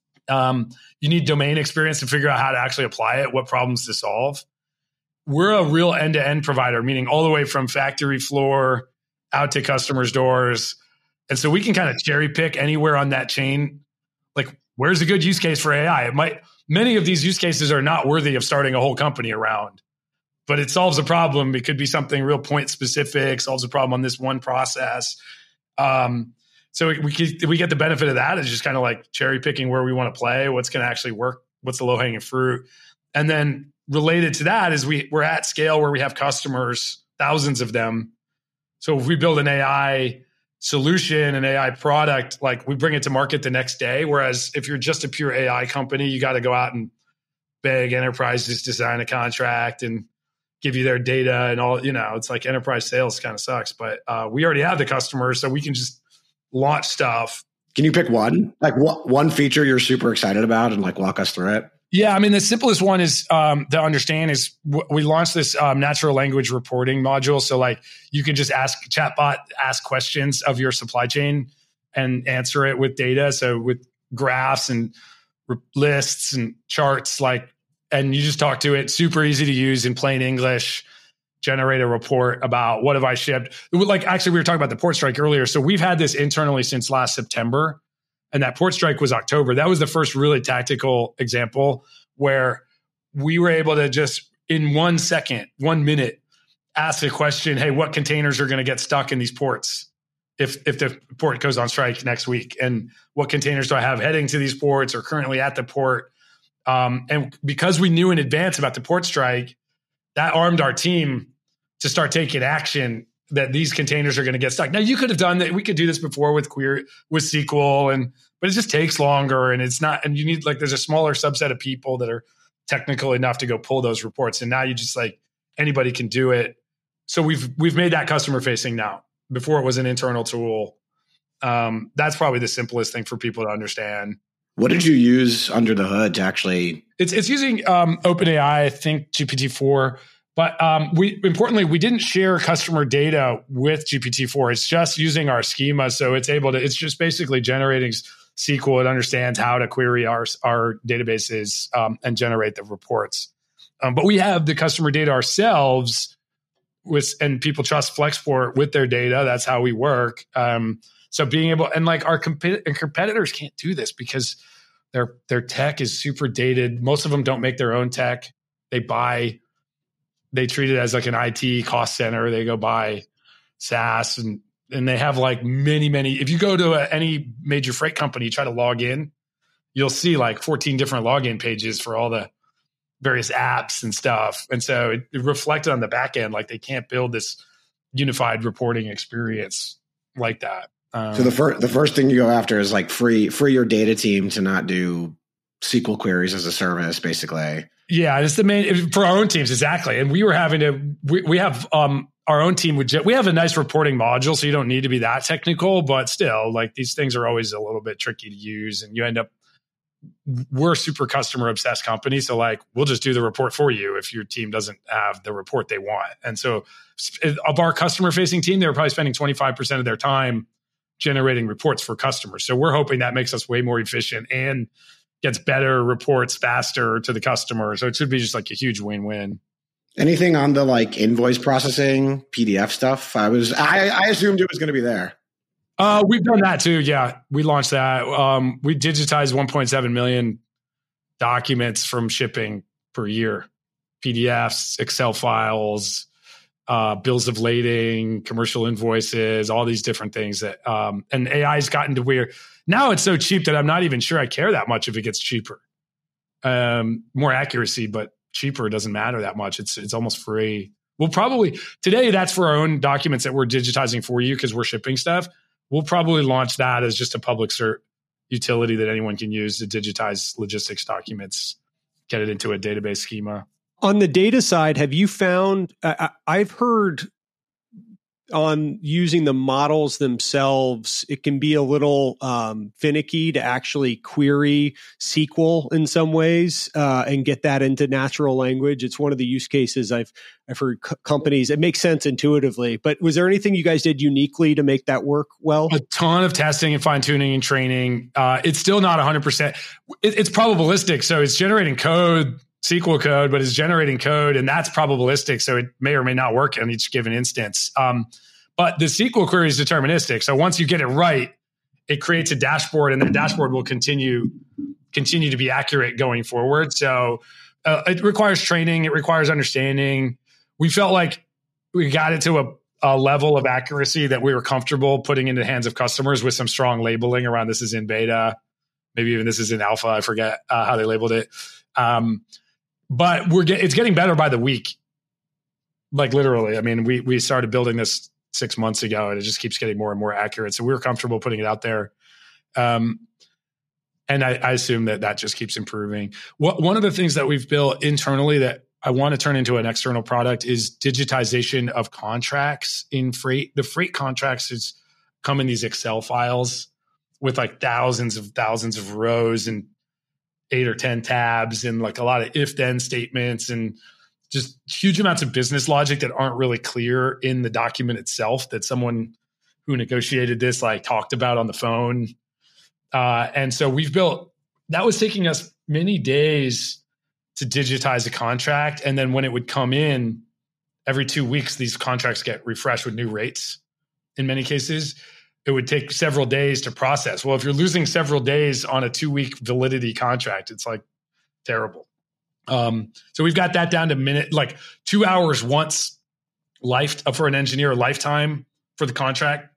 Um, you need domain experience to figure out how to actually apply it, what problems to solve. We're a real end to end provider, meaning all the way from factory floor out to customers' doors. And so we can kind of cherry pick anywhere on that chain. Like, where's a good use case for A I? It might, many of these use cases are not worthy of starting a whole company around, but it solves a problem. It could be something real point specific, solves a problem on this one process. Um, so we, we, we get the benefit of that. It's just kind of like cherry picking where we want to play, what's going to actually work, what's the low hanging fruit. And then related to that is we, we're at scale where we have customers, thousands of them. So if we build an A I solution, an A I product, like we bring it to market the next day. Whereas if you're just a pure A I company, you got to go out and beg enterprises to sign a contract and give you their data and all, you know, it's like enterprise sales kind of sucks, but uh, we already have the customers, so we can just launch stuff. Can you pick one, like what, one feature you're super excited about and like walk us through it? Yeah, I mean, the simplest one is um, to understand is w- we launched this um, natural language reporting module. So like you can just ask chatbot, ask questions of your supply chain and answer it with data. So with graphs and re- lists and charts, like, and you just talk to it, super easy to use in plain English, generate a report about what have I shipped. Like actually we were talking about the port strike earlier. So we've had this internally since last September. And that port strike was October. That was the first really tactical example where we were able to just in one second, one minute, ask a question, hey, what containers are going to get stuck in these ports if if the port goes on strike next week? And what containers do I have heading to these ports or currently at the port? Um, and because we knew in advance about the port strike, that armed our team to start taking action that these containers are going to get stuck. Now you could have done that. We could do this before with query, with S Q L, and but it just takes longer, and it's not. And you need like there's a smaller subset of people that are technical enough to go pull those reports, and now you just like anybody can do it. So we've we've made that customer facing now. Before it was an internal tool. Um, that's probably the simplest thing for people to understand. What did you use under the hood to actually? It's it's using um, OpenAI, I think G P T four. But um, we importantly, we didn't share customer data with G P T four. It's just using our schema. So it's able to, it's just basically generating S Q L. It understands how to query our, our databases um, and generate the reports. Um, but we have the customer data ourselves, with and people trust Flexport with their data. That's how we work. Um, so being able, and like our comp- competitors can't do this because their their tech is super dated. Most of them don't make their own tech. They buy, they treat it as like an I T cost center. They go buy SaaS and and they have like many, many. If you go to a, any major freight company, try to log in, you'll see like fourteen different login pages for all the various apps and stuff. And so it, it reflected on the back end, like they can't build this unified reporting experience like that. Um, so the first the first thing you go after is like free free your data team to not do S Q L queries as a service, basically. Yeah, it's the main for our own teams, exactly. And we were having to. We, we have um, our own team. Would we have a nice reporting module, so you don't need to be that technical. But still, like these things are always a little bit tricky to use, and you end up. We're a super customer obsessed company, so like we'll just do the report for you if your team doesn't have the report they want. And so, of our customer facing team, they were probably spending twenty-five percent of their time generating reports for customers. So we're hoping that makes us way more efficient and gets better reports faster to the customer. So it should be just like a huge win-win. Anything on the like invoice processing, P D F stuff? I was, I, I assumed it was going to be there. Uh, we've done that too. Yeah. We launched that. Um, we digitized one point seven million documents from shipping per year, P D Fs, Excel files, uh, bills of lading, commercial invoices, all these different things that, um, and A I's gotten to where now it's so cheap that I'm not even sure I care that much if it gets cheaper. Um, more accuracy, but cheaper doesn't matter that much. It's it's almost free. We'll probably, today that's for our own documents that we're digitizing for you because we're shipping stuff. We'll probably launch that as just a public cert utility that anyone can use to digitize logistics documents, get it into a database schema. On the data side, have you found, I, I've heard on using the models themselves, it can be a little um, finicky to actually query S Q L in some ways uh, and get that into natural language. It's one of the use cases I've I've heard co- companies. It makes sense intuitively, but was there anything you guys did uniquely to make that work well? A ton of testing and fine tuning and training. Uh, it's still not one hundred percent. It, it's probabilistic, so it's generating code, S Q L code, but it's generating code, and that's probabilistic, so it may or may not work on each given instance. Um, but the S Q L query is deterministic. So once you get it right, it creates a dashboard, and the dashboard will continue continue to be accurate going forward. So uh, it requires training. It requires understanding. We felt like we got it to a, a level of accuracy that we were comfortable putting into the hands of customers with some strong labeling around this is in beta. Maybe even this is in alpha. I forget uh, how they labeled it. Um, but we're get, it's getting better by the week. Like literally. I mean, we we started building this six months ago and it just keeps getting more and more accurate. So we were comfortable putting it out there. Um, and I, I assume that that just keeps improving. What, one of the things that we've built internally that I want to turn into an external product is digitization of contracts in freight. The freight contracts is come in these Excel files with like thousands of thousands of rows and eight or ten tabs and like a lot of if-then statements and just huge amounts of business logic that aren't really clear in the document itself that someone who negotiated this like talked about on the phone. Uh, and so we've built, that was taking us many days to digitize a contract. And then when it would come in every two weeks, these contracts get refreshed with new rates. In many cases, it would take several days to process. Well, if you're losing several days on a two week validity contract, it's like terrible. Um, so we've got that down to minute, like two hours once life uh, for an engineer, a lifetime for the contract.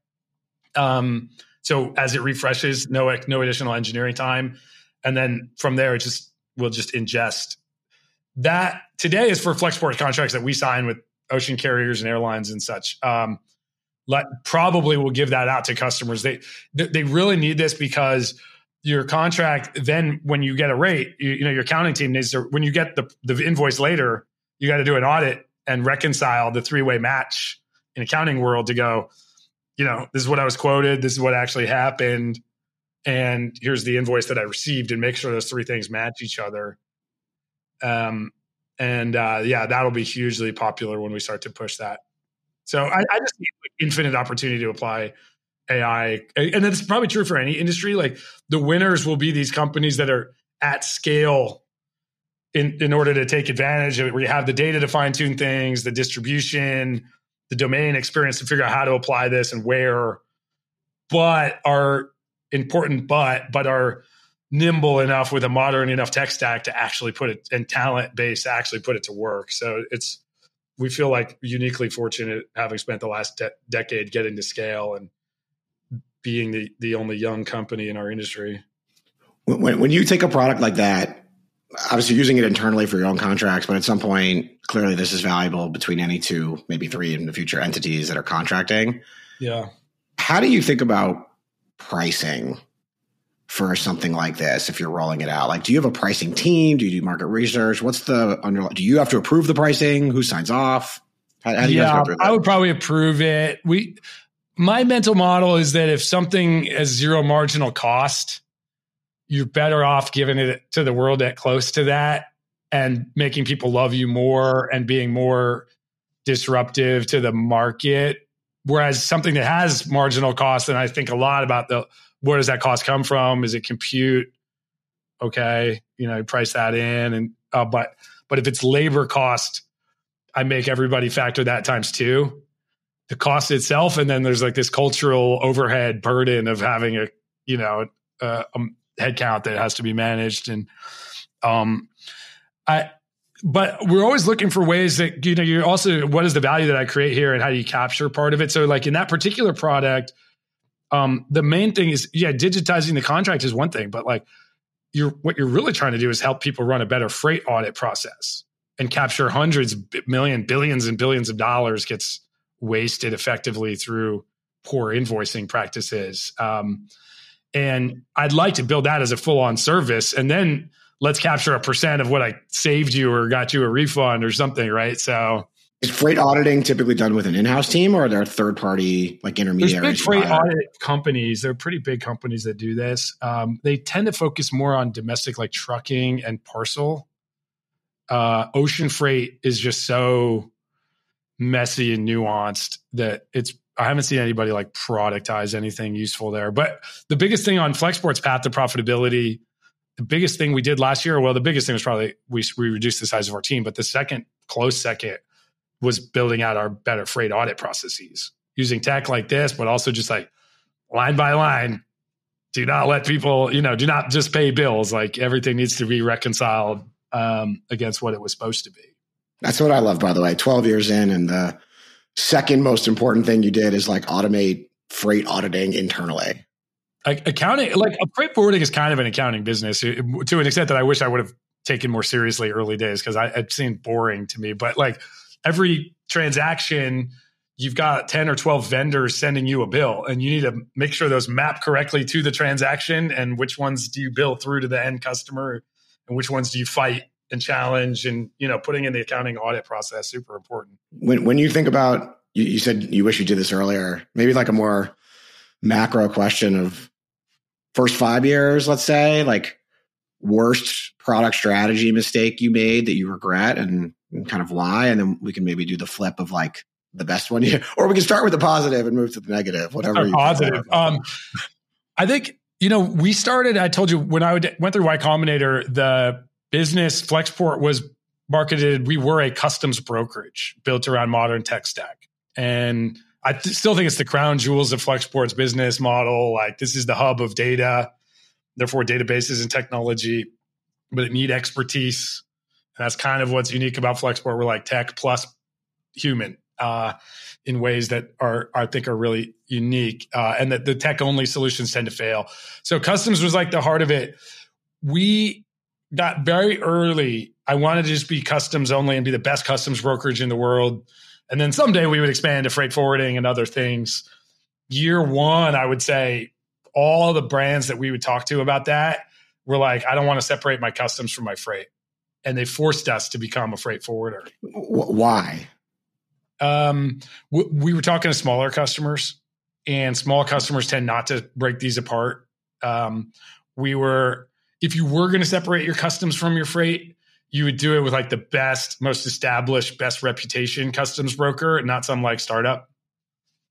Um, so as it refreshes, no, no additional engineering time. And then from there, it just, we'll just ingest. That today is for Flexport contracts that we sign with ocean carriers and airlines and such. Um, let, probably will give that out to customers. They, they really need this because your contract, then when you get a rate, you, you know, your accounting team needs to, when you get the, the invoice later, you got to do an audit and reconcile the three-way match in accounting world to go, you know, this is what I was quoted. This is what actually happened. And here's the invoice that I received and make sure those three things match each other. Um, and uh, yeah, that'll be hugely popular when we start to push that. So I, I just need like infinite opportunity to apply A I. And that's probably true for any industry. Like the winners will be these companies that are at scale in, in order to take advantage of it, where you have the data to fine tune things, the distribution, the domain experience to figure out how to apply this and where, but are important, but, but are nimble enough with a modern enough tech stack to actually put it, and talent base to actually put it to work. So it's, we feel like uniquely fortunate having spent the last de- decade getting to scale and being the, the only young company in our industry. When, when you take a product like that, obviously using it internally for your own contracts, but at some point, clearly this is valuable between any two, maybe three in the future entities that are contracting. Yeah. How do you think about pricing for something like this if you're rolling it out? Like, do you have a pricing team? Do you do market research? What's the underlying? Do you have to approve the pricing? Who signs off? How, how do you yeah, guys go through that? I would probably approve it. We, my mental model is that if something has zero marginal cost, you're better off giving it to the world at close to that and making people love you more and being more disruptive to the market. Whereas something that has marginal cost, and I think a lot about the, where does that cost come from? Is it compute? Okay, you know, price that in, and uh, but but if it's labor cost, I make everybody factor that times two, the cost itself, and then there's like this cultural overhead burden of having a you know a, a headcount that has to be managed, and um, I. But we're always looking for ways that you know you're also what is the value that I create here, and how do you capture part of it? So like in that particular product. Um, the main thing is, yeah, digitizing the contract is one thing, but like you're, what you're really trying to do is help people run a better freight audit process and capture hundreds, million, billions and billions of dollars gets wasted effectively through poor invoicing practices. Um, and I'd like to build that as a full on service, and then let's capture a percent of what I saved you or got you a refund or something. Right. So, is freight auditing typically done with an in-house team, or are there third-party like intermediaries? There's big freight audit companies. They're pretty big companies that do this. Um, they tend to focus more on domestic, like trucking and parcel. Uh, ocean freight is just so messy and nuanced that it's. I haven't seen anybody like productize anything useful there. But the biggest thing on Flexport's path to profitability, the biggest thing we did last year, well, the biggest thing was probably we we reduced the size of our team, but the second close second. was building out our better freight audit processes using tech like this, but also just like line by line, do not let people, you know, do not just pay bills. Like everything needs to be reconciled um, against what it was supposed to be. That's what I love, by the way, twelve years in. And the second most important thing you did is like automate freight auditing internally. Like accounting, like freight forwarding is kind of an accounting business to an extent that I wish I would have taken more seriously early days. Cause I, it seemed boring to me, but like, every transaction, you've got ten or twelve vendors sending you a bill, and you need to make sure those map correctly to the transaction, and which ones do you bill through to the end customer, and which ones do you fight and challenge, and you know, putting in the accounting audit process, super important. When when you think about, you, you said you wish you did this earlier, maybe like a more macro question of first five years, let's say, like worst product strategy mistake you made that you regret, and and kind of why, and then we can maybe do the flip of like the best one here, or we can start with the positive and move to the negative, whatever. You positive. Um, I think, you know, we started, I told you when I would, went through Y Combinator, the business Flexport was marketed. We were a customs brokerage built around modern tech stack. And I th- still think it's the crown jewels of Flexport's business model. Like this is the hub of data, therefore databases and technology, but it need expertise. That's kind of what's unique about Flexport. We're like tech plus human uh, in ways that are, I think, are really unique, uh, and that the tech only solutions tend to fail. So customs was like the heart of it. We got very early. I wanted to just be customs only and be the best customs brokerage in the world, and then someday we would expand to freight forwarding and other things. Year one, I would say, all the brands that we would talk to about that were like, I don't want to separate my customs from my freight. And they forced us to become a freight forwarder. Why? Um, we, we were talking to smaller customers, and small customers tend not to break these apart. Um, we were, if you were going to separate your customs from your freight, you would do it with like the best, most established, best reputation customs broker, and not some like startup.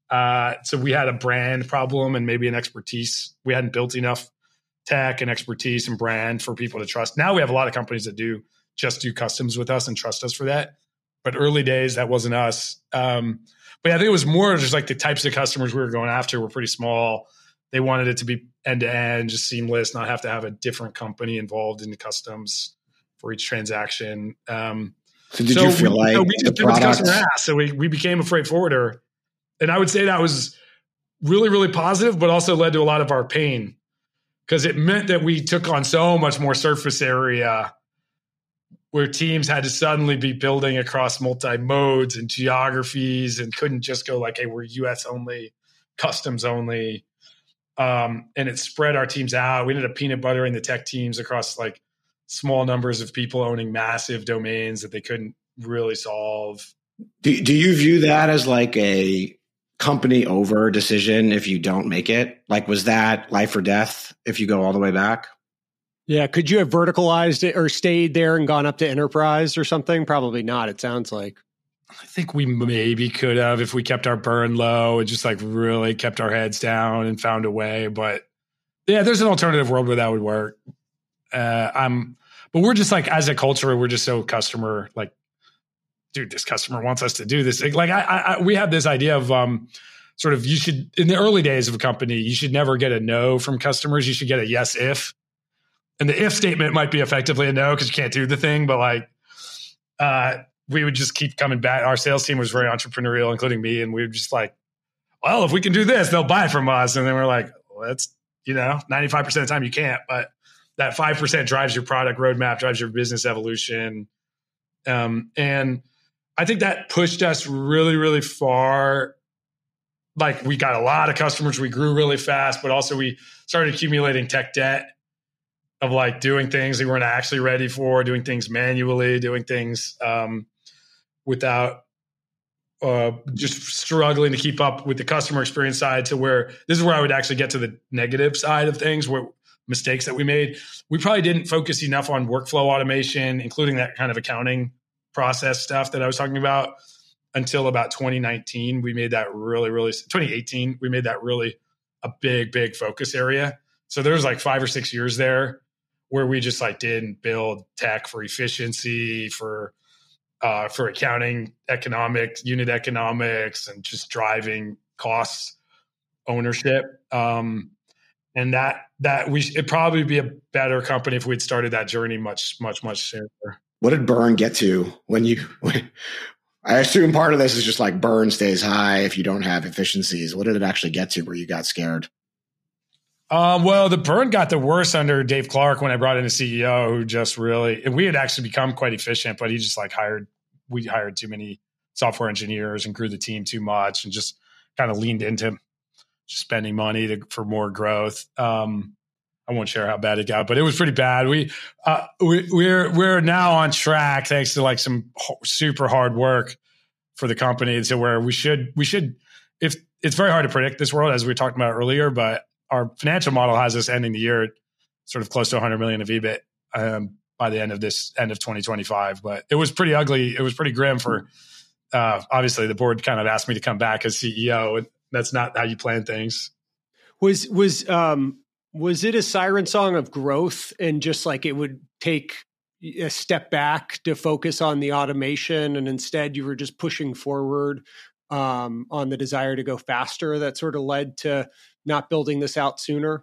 Uh, so we had a brand problem and maybe an expertise. We hadn't built enough tech and expertise and brand for people to trust. Now we have a lot of companies that do just do customs with us and trust us for that. But early days, that wasn't us. Um, but yeah, I think it was more just like the types of customers we were going after were pretty small. They wanted it to be end to end, just seamless, not have to have a different company involved in the customs for each transaction. Um, so did so you feel we, like so we the product, customer products? asked, so we we became a freight forwarder, and I would say that was really really positive, but also led to a lot of our pain because it meant that we took on so much more surface area, where teams had to suddenly be building across multi modes and geographies, and couldn't just go like, "Hey, we're U S only, customs only." Um, and it spread our teams out. We ended up peanut buttering the tech teams across like small numbers of people owning massive domains that they couldn't really solve. Do, do you view that as like a company over decision if you don't make it? Like, was that life or death if you go all the way back? Yeah. Could you have verticalized it or stayed there and gone up to enterprise or something? Probably not, it sounds like. I think we maybe could have if we kept our burn low and just like really kept our heads down and found a way. But yeah, there's an alternative world where that would work. Uh, I'm, but we're just like, as a culture, we're just so customer like, dude, this customer wants us to do this. Like I, I we have this idea of um, sort of you should, in the early days of a company, you should never get a no from customers. You should get a yes if. And the if statement might be effectively a no because you can't do the thing, but like, uh, we would just keep coming back. Our sales team was very entrepreneurial, including me. And we were just like, well, if we can do this, they'll buy from us. And then we're like, well, that's, you know, ninety-five percent of the time you can't, but that five percent drives your product roadmap, drives your business evolution. Um, and I think that pushed us really, really far. Like we got a lot of customers. We grew really fast, but also we started accumulating tech debt of like doing things we weren't actually ready for, doing things manually, doing things, um, without uh, just struggling to keep up with the customer experience side to where this is where I would actually get to the negative side of things, where mistakes that we made. We probably didn't focus enough on workflow automation, including that kind of accounting process stuff that I was talking about until about twenty nineteen. We made that really, really, twenty eighteen, we made that really a big, big focus area. So there was like five or six years there where we just like didn't build tech for efficiency, for Uh, for accounting, economics, unit economics, and just driving costs, ownership, um, and that that we it'd probably be a better company if we'd started that journey much, much, much sooner. What did burn get to when you? When, I assume part of this is just like burn stays high if you don't have efficiencies. What did it actually get to where you got scared? Um, well, the burn got the worst under Dave Clark when I brought in a C E O who just really, and we had actually become quite efficient, but he just like hired, we hired too many software engineers and grew the team too much and just kind of leaned into just spending money to, for more growth. Um, I won't share how bad it got, but it was pretty bad. We, uh, we, we're, we're now on track thanks to like some super hard work for the company to where we should, we should, if it's very hard to predict this world as we talked about earlier, but our financial model has us ending the year at sort of close to one hundred million of E B I T um, by the end of this end of twenty twenty-five. But it was pretty ugly. It was pretty grim for, uh, obviously the board kind of asked me to come back as C E O, and that's not how you plan things. Was, was, um, was it a siren song of growth and just like it would take a step back to focus on the automation and instead you were just pushing forward um, on the desire to go faster that sort of led to not building this out sooner?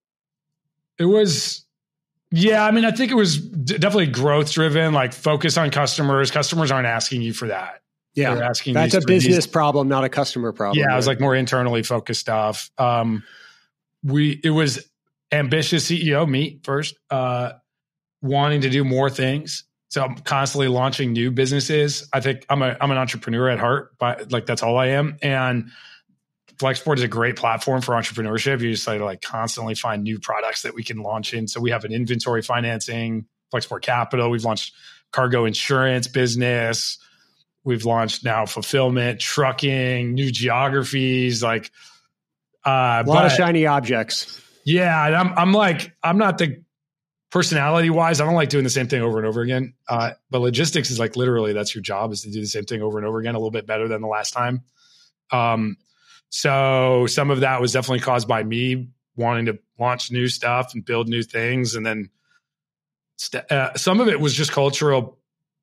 It was, yeah. I mean, I think it was d- definitely growth driven, like focus on customers. Customers aren't asking you for that. Yeah. They're asking That's a business these, problem, not a customer problem. Yeah. Right? It was like more internally focused stuff. Um, we, it was ambitious C E O meet first, uh, wanting to do more things. So I'm constantly launching new businesses. I think I'm a, I'm an entrepreneur at heart, but like, that's all I am. And Flexport is a great platform for entrepreneurship. You just like, like constantly find new products that we can launch in. So we have an inventory financing, Flexport Capital. We've launched cargo insurance business. We've launched now fulfillment, trucking, new geographies, like uh, a lot but, of shiny objects. Yeah, and I'm I'm like I'm not the personality wise. I don't like doing the same thing over and over again. Uh, but logistics is like literally that's your job is to do the same thing over and over again, a little bit better than the last time. Um, So some of that was definitely caused by me wanting to launch new stuff and build new things. And then st- uh, some of it was just cultural.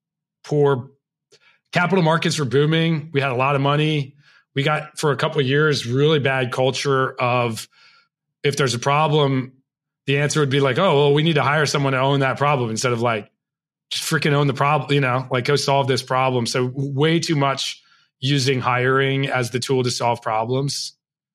Poor capital markets were booming. We had a lot of money. We got, for a couple of years, really bad culture of, if there's a problem, the answer would be like, oh, well, we need to hire someone to own that problem, instead of like, just freaking own the problem, you know, like go solve this problem. So way too much using hiring as the tool to solve problems.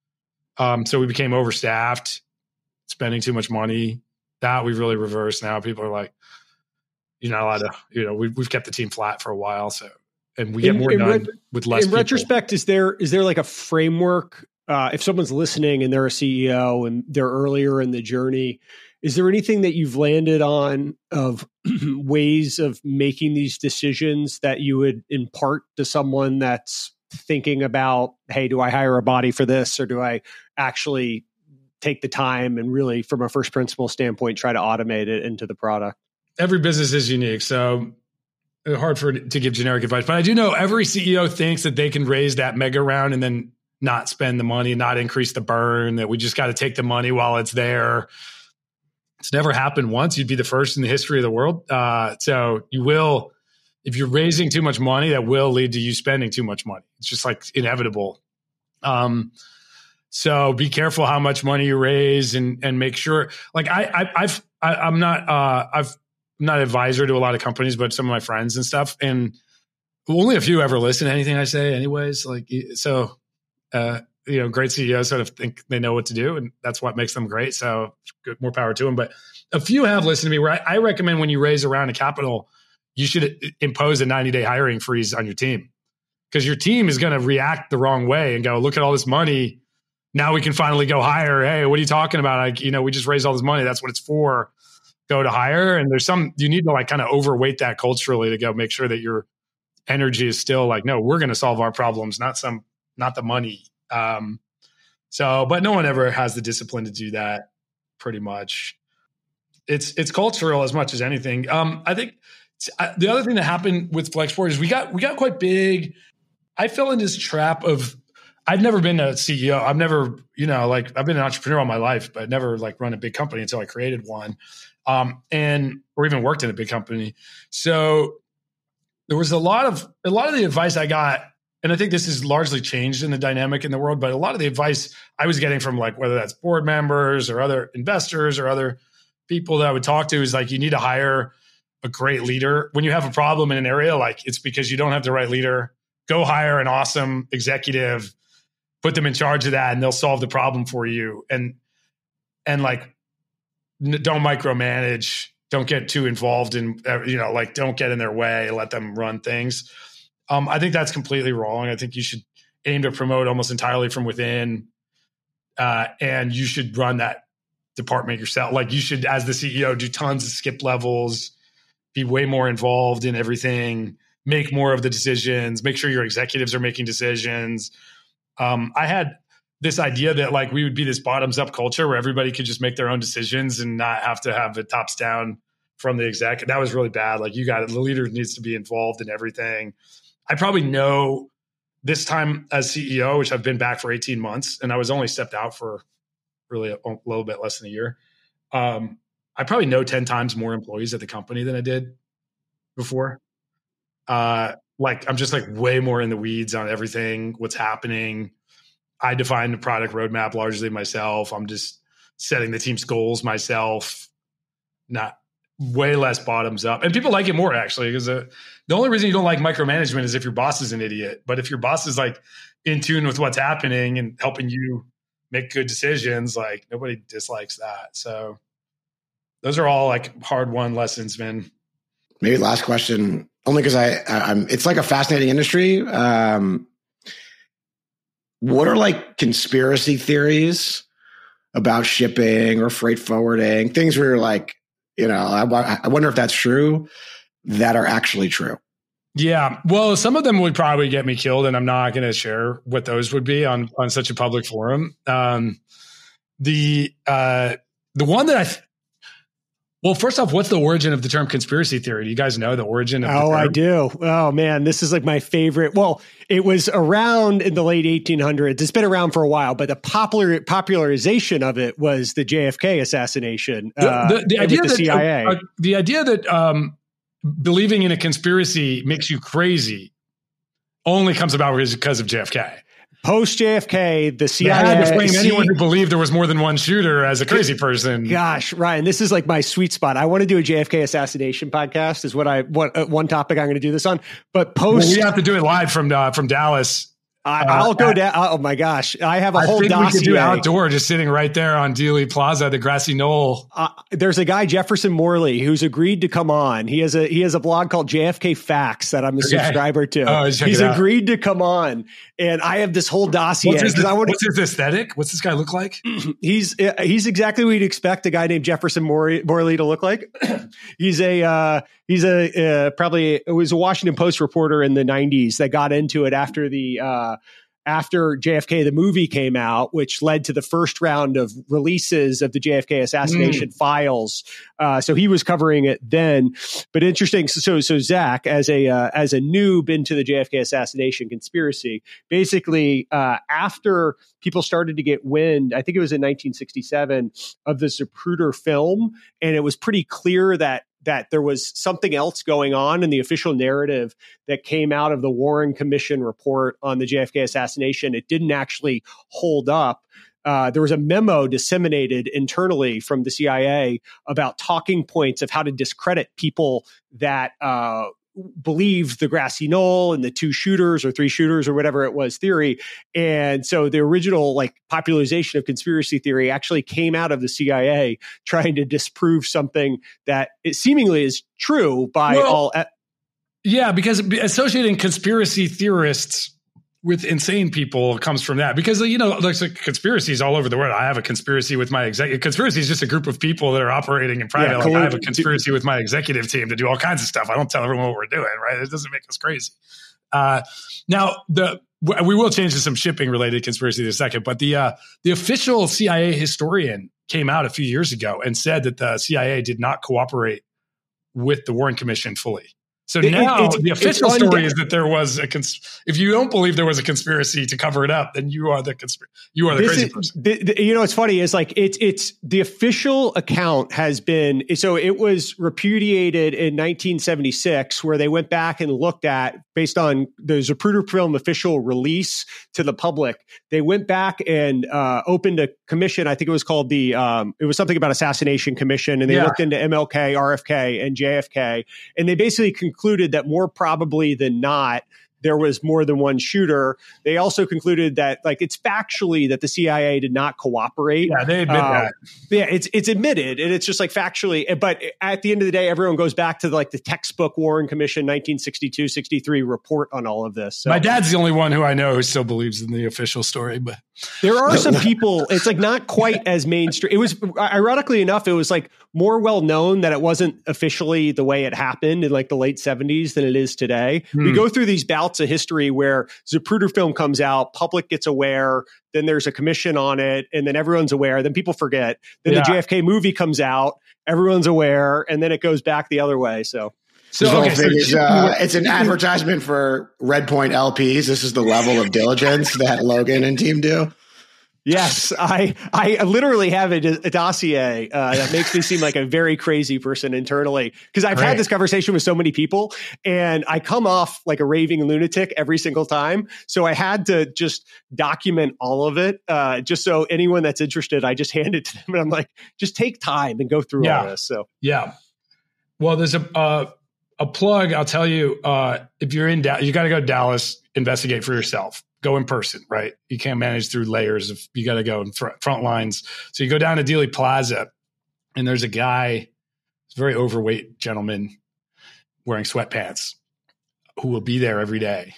Um, so we became overstaffed, spending too much money. That we've really reversed now. People are like, you're not allowed to, you know, we've, we've kept the team flat for a while. So, and we get in, more in done ret- with less In people. retrospect, is there, is there like a framework? Uh, if someone's listening and they're a C E O and they're earlier in the journey, is there anything that you've landed on of ways of making these decisions that you would impart to someone that's thinking about, hey, do I hire a body for this, or do I actually take the time and really, from a first principle standpoint, try to automate it into the product? Every business is unique, so hard for to give generic advice. But I do know every C E O thinks that they can raise that mega round and then not spend the money, not increase the burn, that we just got to take the money while it's there. It's never happened once. You'd be the first in the history of the world. Uh, so you will, if you're raising too much money, that will lead to you spending too much money. It's just like inevitable. Um, so be careful how much money you raise, and and make sure. Like I, I I've I, I'm not uh, I've I'm not an advisor to a lot of companies, but some of my friends and stuff, and only a few ever listen to anything I say, anyways. Like so. Uh, you know, great C E Os sort of think they know what to do, and that's what makes them great. So good, more power to them. But a few have listened to me, where I, I recommend when you raise a round of capital, you should impose a ninety day hiring freeze on your team, because your team is going to react the wrong way and go, look at all this money. Now we can finally go hire. Hey, what are you talking about? Like, you know, we just raised all this money. That's what it's for. Go to hire. And there's some, you need to like kind of overweight that culturally to go make sure that your energy is still like, no, we're going to solve our problems, not some, not the money. Um, so, but no one ever has the discipline to do that, pretty much. It's, it's cultural as much as anything. Um, I think uh, the other thing that happened with Flexport is we got, we got quite big. I fell into this trap of, I've never been a C E O. I've never, you know, like I've been an entrepreneur all my life, but never like run a big company until I created one. Um, and, or even worked in a big company. So there was a lot of, a lot of the advice I got, and I think this has largely changed in the dynamic in the world, but a lot of the advice I was getting from like, whether that's board members or other investors or other people that I would talk to, is like, you need to hire a great leader. When you have a problem in an area, like it's because you don't have the right leader. Go hire an awesome executive, put them in charge of that, and they'll solve the problem for you. And, and like, don't micromanage, don't get too involved in, you know, like don't get in their way, let them run things. Um, I think that's completely wrong. I think you should aim to promote almost entirely from within, uh, and you should run that department yourself. Like you should, as the C E O, do tons of skip levels, be way more involved in everything, make more of the decisions, make sure your executives are making decisions. Um, I had this idea that like we would be this bottoms up culture where everybody could just make their own decisions and not have to have it tops down from the exec. And that was really bad. Like you got it. The leader needs to be involved in everything. I probably know this time as C E O, which I've been back for eighteen months, and I was only stepped out for really a, a little bit less than a year. Um, I probably know ten times more employees at the company than I did before. Uh, like I'm just like way more in the weeds on everything, what's happening. I define the product roadmap largely myself. I'm just setting the team's goals myself, not way less bottoms up. And people like it more actually, because uh, the only reason you don't like micromanagement is if your boss is an idiot. But if your boss is like in tune with what's happening and helping you make good decisions, like nobody dislikes that. So those are all like hard won lessons, man. Maybe last question, only because I, I I'm it's like a fascinating industry. Um, what are like conspiracy theories about shipping or freight forwarding, things where you're like, you know, I, I wonder if that's true, that are actually true? Yeah. Well, some of them would probably get me killed, and I'm not going to share what those would be on, on such a public forum. Um, the, uh, the one that I, th- Well, first off, what's the origin of the term conspiracy theory? Do you guys know the origin of the Oh, term? I do. Oh, man, this is like my favorite. Well, it was around in the late eighteen hundreds. It's been around for a while, but the popular popularization of it was the J F K assassination. Uh, the, the, the idea with the that, C I A. Uh, the idea that um, believing in a conspiracy makes you crazy only comes about because of J F K. Post J F K, the C I A They had to frame C- anyone who believed there was more than one shooter as a crazy person. Gosh, Ryan, this is like my sweet spot. I want to do a J F K assassination podcast. Is what I what uh, one topic I'm going to do this on. But post, well, we have to do it live from uh, from Dallas. I, I'll uh, go down. Oh my gosh, I have a I whole think dossier. we could do outdoor, just sitting right there on Dealey Plaza, the grassy knoll. Uh, there's a guy, Jefferson Morley, who's agreed to come on. He has a he has a blog called J F K Facts that I'm a okay. subscriber to. Oh, He's agreed to come on, and I have this whole dossier. What's his, I wanna, what's his aesthetic? What's this guy look like? He's he's exactly what you'd expect a guy named Jefferson Morley, Morley to look like. he's a uh, he's a uh, probably it was a Washington Post reporter in the nineties that got into it after the. Uh, After J F K, the movie came out, which led to the first round of releases of the J F K assassination mm. files. Uh, so he was covering it then. But interesting. So, so Zach, as a uh, as a noob into the J F K assassination conspiracy, basically uh, after people started to get wind, I think it was in nineteen sixty-seven, of the Zapruder film, and it was pretty clear that that there was something else going on in the official narrative that came out of the Warren Commission report on the J F K assassination. It didn't actually hold up. Uh, there was a memo disseminated internally from the C I A about talking points of how to discredit people that uh, believed the grassy knoll and the two shooters or three shooters or whatever it was theory. And so the original like popularization of conspiracy theory actually came out of the C I A trying to disprove something that it seemingly is true by well, all. E- yeah, because associating conspiracy theorists with insane people comes from that, because, you know, there's like conspiracies all over the world. I have a conspiracy with my executive. Conspiracy is just a group of people that are operating in private. Yeah, like I have a conspiracy with my executive team to do all kinds of stuff. I don't tell everyone what we're doing, right? It doesn't make us crazy. Uh, now, the we will change to some shipping related conspiracy in a second, but the uh, the official C I A historian came out a few years ago and said that the C I A did not cooperate with the Warren Commission fully. So it, now it, the official story is that there was a cons- if you don't believe there was a conspiracy to cover it up, then you are the conspiracy. You are the crazy is, person. The, the, you know, what's funny is like it's it's the official account has been so it was repudiated in nineteen seventy-six, where they went back and looked at based on the Zapruder film official release to the public. They went back and uh, opened a commission. I think it was called the um, it was something about assassination commission, and they yeah. looked into M L K, R F K, and J F K, and they basically concluded that more probably than not, there was more than one shooter. They also concluded that, like, it's factually that the C I A did not cooperate. Yeah, they admit uh, that. Yeah, it's it's admitted, and it's just like factually. But at the end of the day, everyone goes back to like the textbook Warren Commission nineteen sixty-two sixty-three report on all of this. So. My dad's the only one who I know who still believes in the official story, but there are some people. It's like not quite as mainstream. It was, ironically enough, it was like more well known that it wasn't officially the way it happened in like the late seventies than it is today. Hmm. We go through these bouts of history where Zapruder film comes out, public gets aware, then there's a commission on it, and then everyone's aware, then people forget. Then yeah. the J F K movie comes out, everyone's aware, and then it goes back the other way. So, so, okay, so is, uh, it's an advertisement for Red Point L Ps. This is the level of diligence that Logan and team do. Yes, I I literally have a, a dossier uh, that makes me seem like a very crazy person internally, because I've right. had this conversation with so many people, and I come off like a raving lunatic every single time. So I had to just document all of it, uh, just so anyone that's interested, I just hand it to them, and I'm like, just take time and go through yeah. all this. So yeah, well, there's a uh, a plug. I'll tell you, uh, if you're in Dallas, you got to go to Dallas, investigate for yourself. Go in person, right? You can't manage through layers of, you got to go in front, front lines. So you go down to Dealey Plaza, and there's a guy, a very overweight gentleman wearing sweatpants, who will be there every day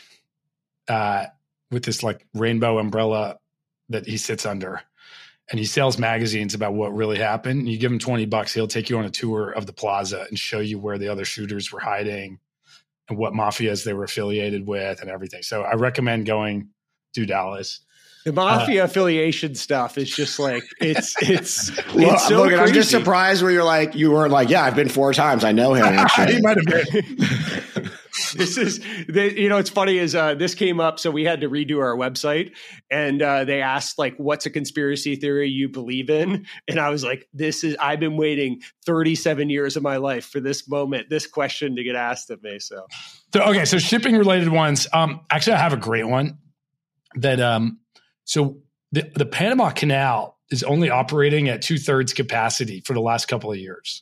uh, with this like rainbow umbrella that he sits under. And he sells magazines about what really happened. You give him twenty bucks, he'll take you on a tour of the plaza and show you where the other shooters were hiding and what mafias they were affiliated with and everything. So I recommend going to Dallas. The mafia uh, affiliation stuff is just like, it's, it's, well, it's so look, crazy. I'm just surprised where you're like, you weren't like, yeah, I've been four times. I know him. Actually. He might have been. This is, the, you know, it's funny is uh, this came up. So we had to redo our website and uh, they asked like, what's a conspiracy theory you believe in? And I was like, this is, I've been waiting thirty-seven years of my life for this moment, this question to get asked of me. So, so okay. So shipping related ones. Um, actually I have a great one that, um, so the, the Panama Canal is only operating at two thirds capacity for the last couple of years.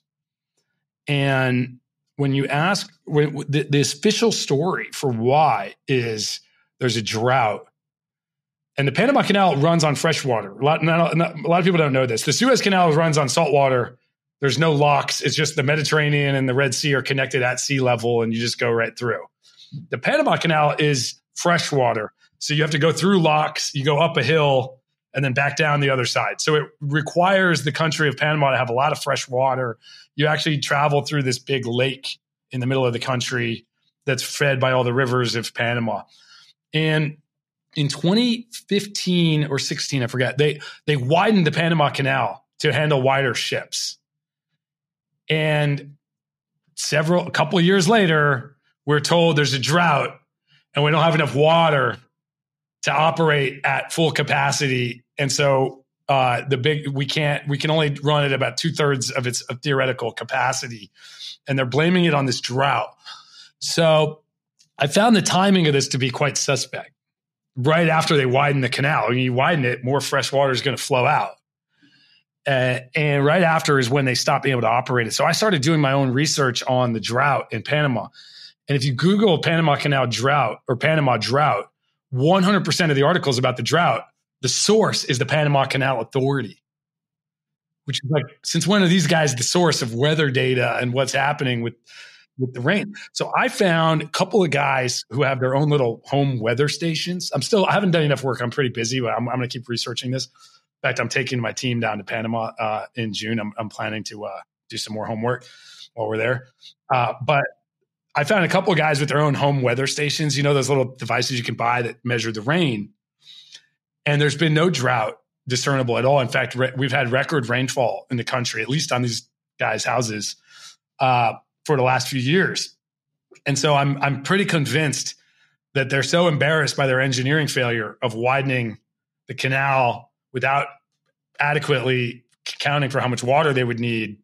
And when you ask, when, the, the official story for why is there's a drought. And the Panama Canal runs on fresh water. A lot, not, not, a lot of people don't know this. The Suez Canal runs on salt water. There's no locks. It's just the Mediterranean and the Red Sea are connected at sea level, and you just go right through. The Panama Canal is fresh water. So you have to go through locks, you go up a hill, and then back down the other side. So it requires the country of Panama to have a lot of fresh water. You actually travel through this big lake in the middle of the country that's fed by all the rivers of Panama. And in twenty fifteen or sixteen, I forget, they they widened the Panama Canal to handle wider ships. And several, a couple of years later, we're told there's a drought and we don't have enough water to operate at full capacity. And so uh, the big, we can't, we can only run at about two thirds of its of theoretical capacity. And they're blaming it on this drought. So I found the timing of this to be quite suspect. Right after they widen the canal, when you widen it, more fresh water is going to flow out. Uh, and right after is when they stopped being able to operate it. So I started doing my own research on the drought in Panama. And if you Google Panama Canal drought or Panama drought, one hundred percent of the articles about the drought, the source is the Panama Canal Authority, which is like, since when are these guys the source of weather data and what's happening with, with the rain? So I found a couple of guys who have their own little home weather stations. I'm still, I haven't done enough work. I'm pretty busy, but I'm, I'm going to keep researching this. In fact, I'm taking my team down to Panama uh, in June. I'm, I'm planning to uh, do some more homework while we're there. Uh, but I found a couple of guys with their own home weather stations. You know, those little devices you can buy that measure the rain. And there's been no drought discernible at all. In fact, re- we've had record rainfall in the country, at least on these guys' houses, uh, for the last few years. And so I'm I'm pretty convinced that they're so embarrassed by their engineering failure of widening the canal without adequately accounting for how much water they would need,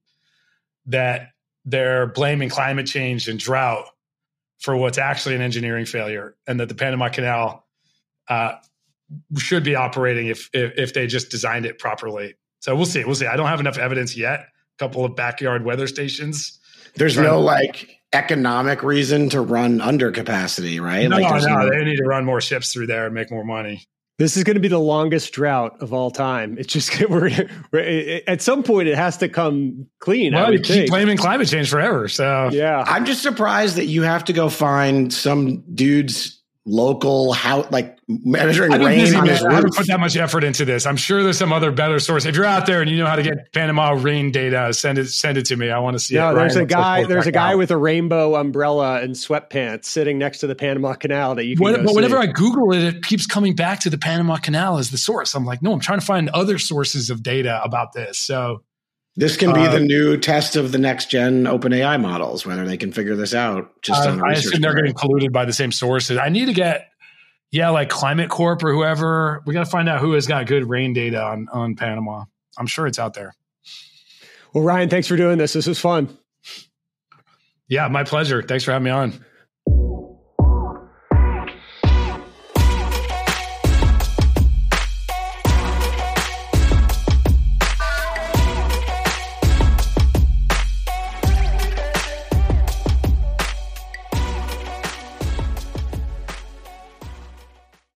that they're blaming climate change and drought for what's actually an engineering failure, and that the Panama Canal uh, should be operating if, if if they just designed it properly. So we'll see. We'll see. I don't have enough evidence yet. A couple of backyard weather stations. There's no to- like economic reason to run under capacity, right? No, like no, no- they need to run more ships through there and make more money. This is going to be the longest drought of all time. It's just we're, we're at some point it has to come clean. Well, I you would keep think. blaming climate change forever. So yeah, I'm just surprised that you have to go find some dude's local how like measuring I've been rain busy, on man. his I haven't roof. put that much effort into this. I'm sure there's some other better source. If you're out there and you know how to get Panama rain data, send it send it to me. I want to see no, it. there's Ryan, a guy. There's a guy out. with a rainbow umbrella and sweatpants sitting next to the Panama Canal that you can. What, go but see. whenever I Google it, it keeps coming back to the Panama Canal as the source. I'm like, no, I'm trying to find other sources of data about this. So this can be uh, the new test of the next gen OpenAI models, whether they can figure this out. Just uh, on a I research assume they're part. getting polluted by the same sources. I need to get. Yeah, like Climate Corp or whoever. We got to find out who has got good rain data on, on Panama. I'm sure it's out there. Well, Ryan, thanks for doing this. This was fun. Yeah, my pleasure. Thanks for having me on.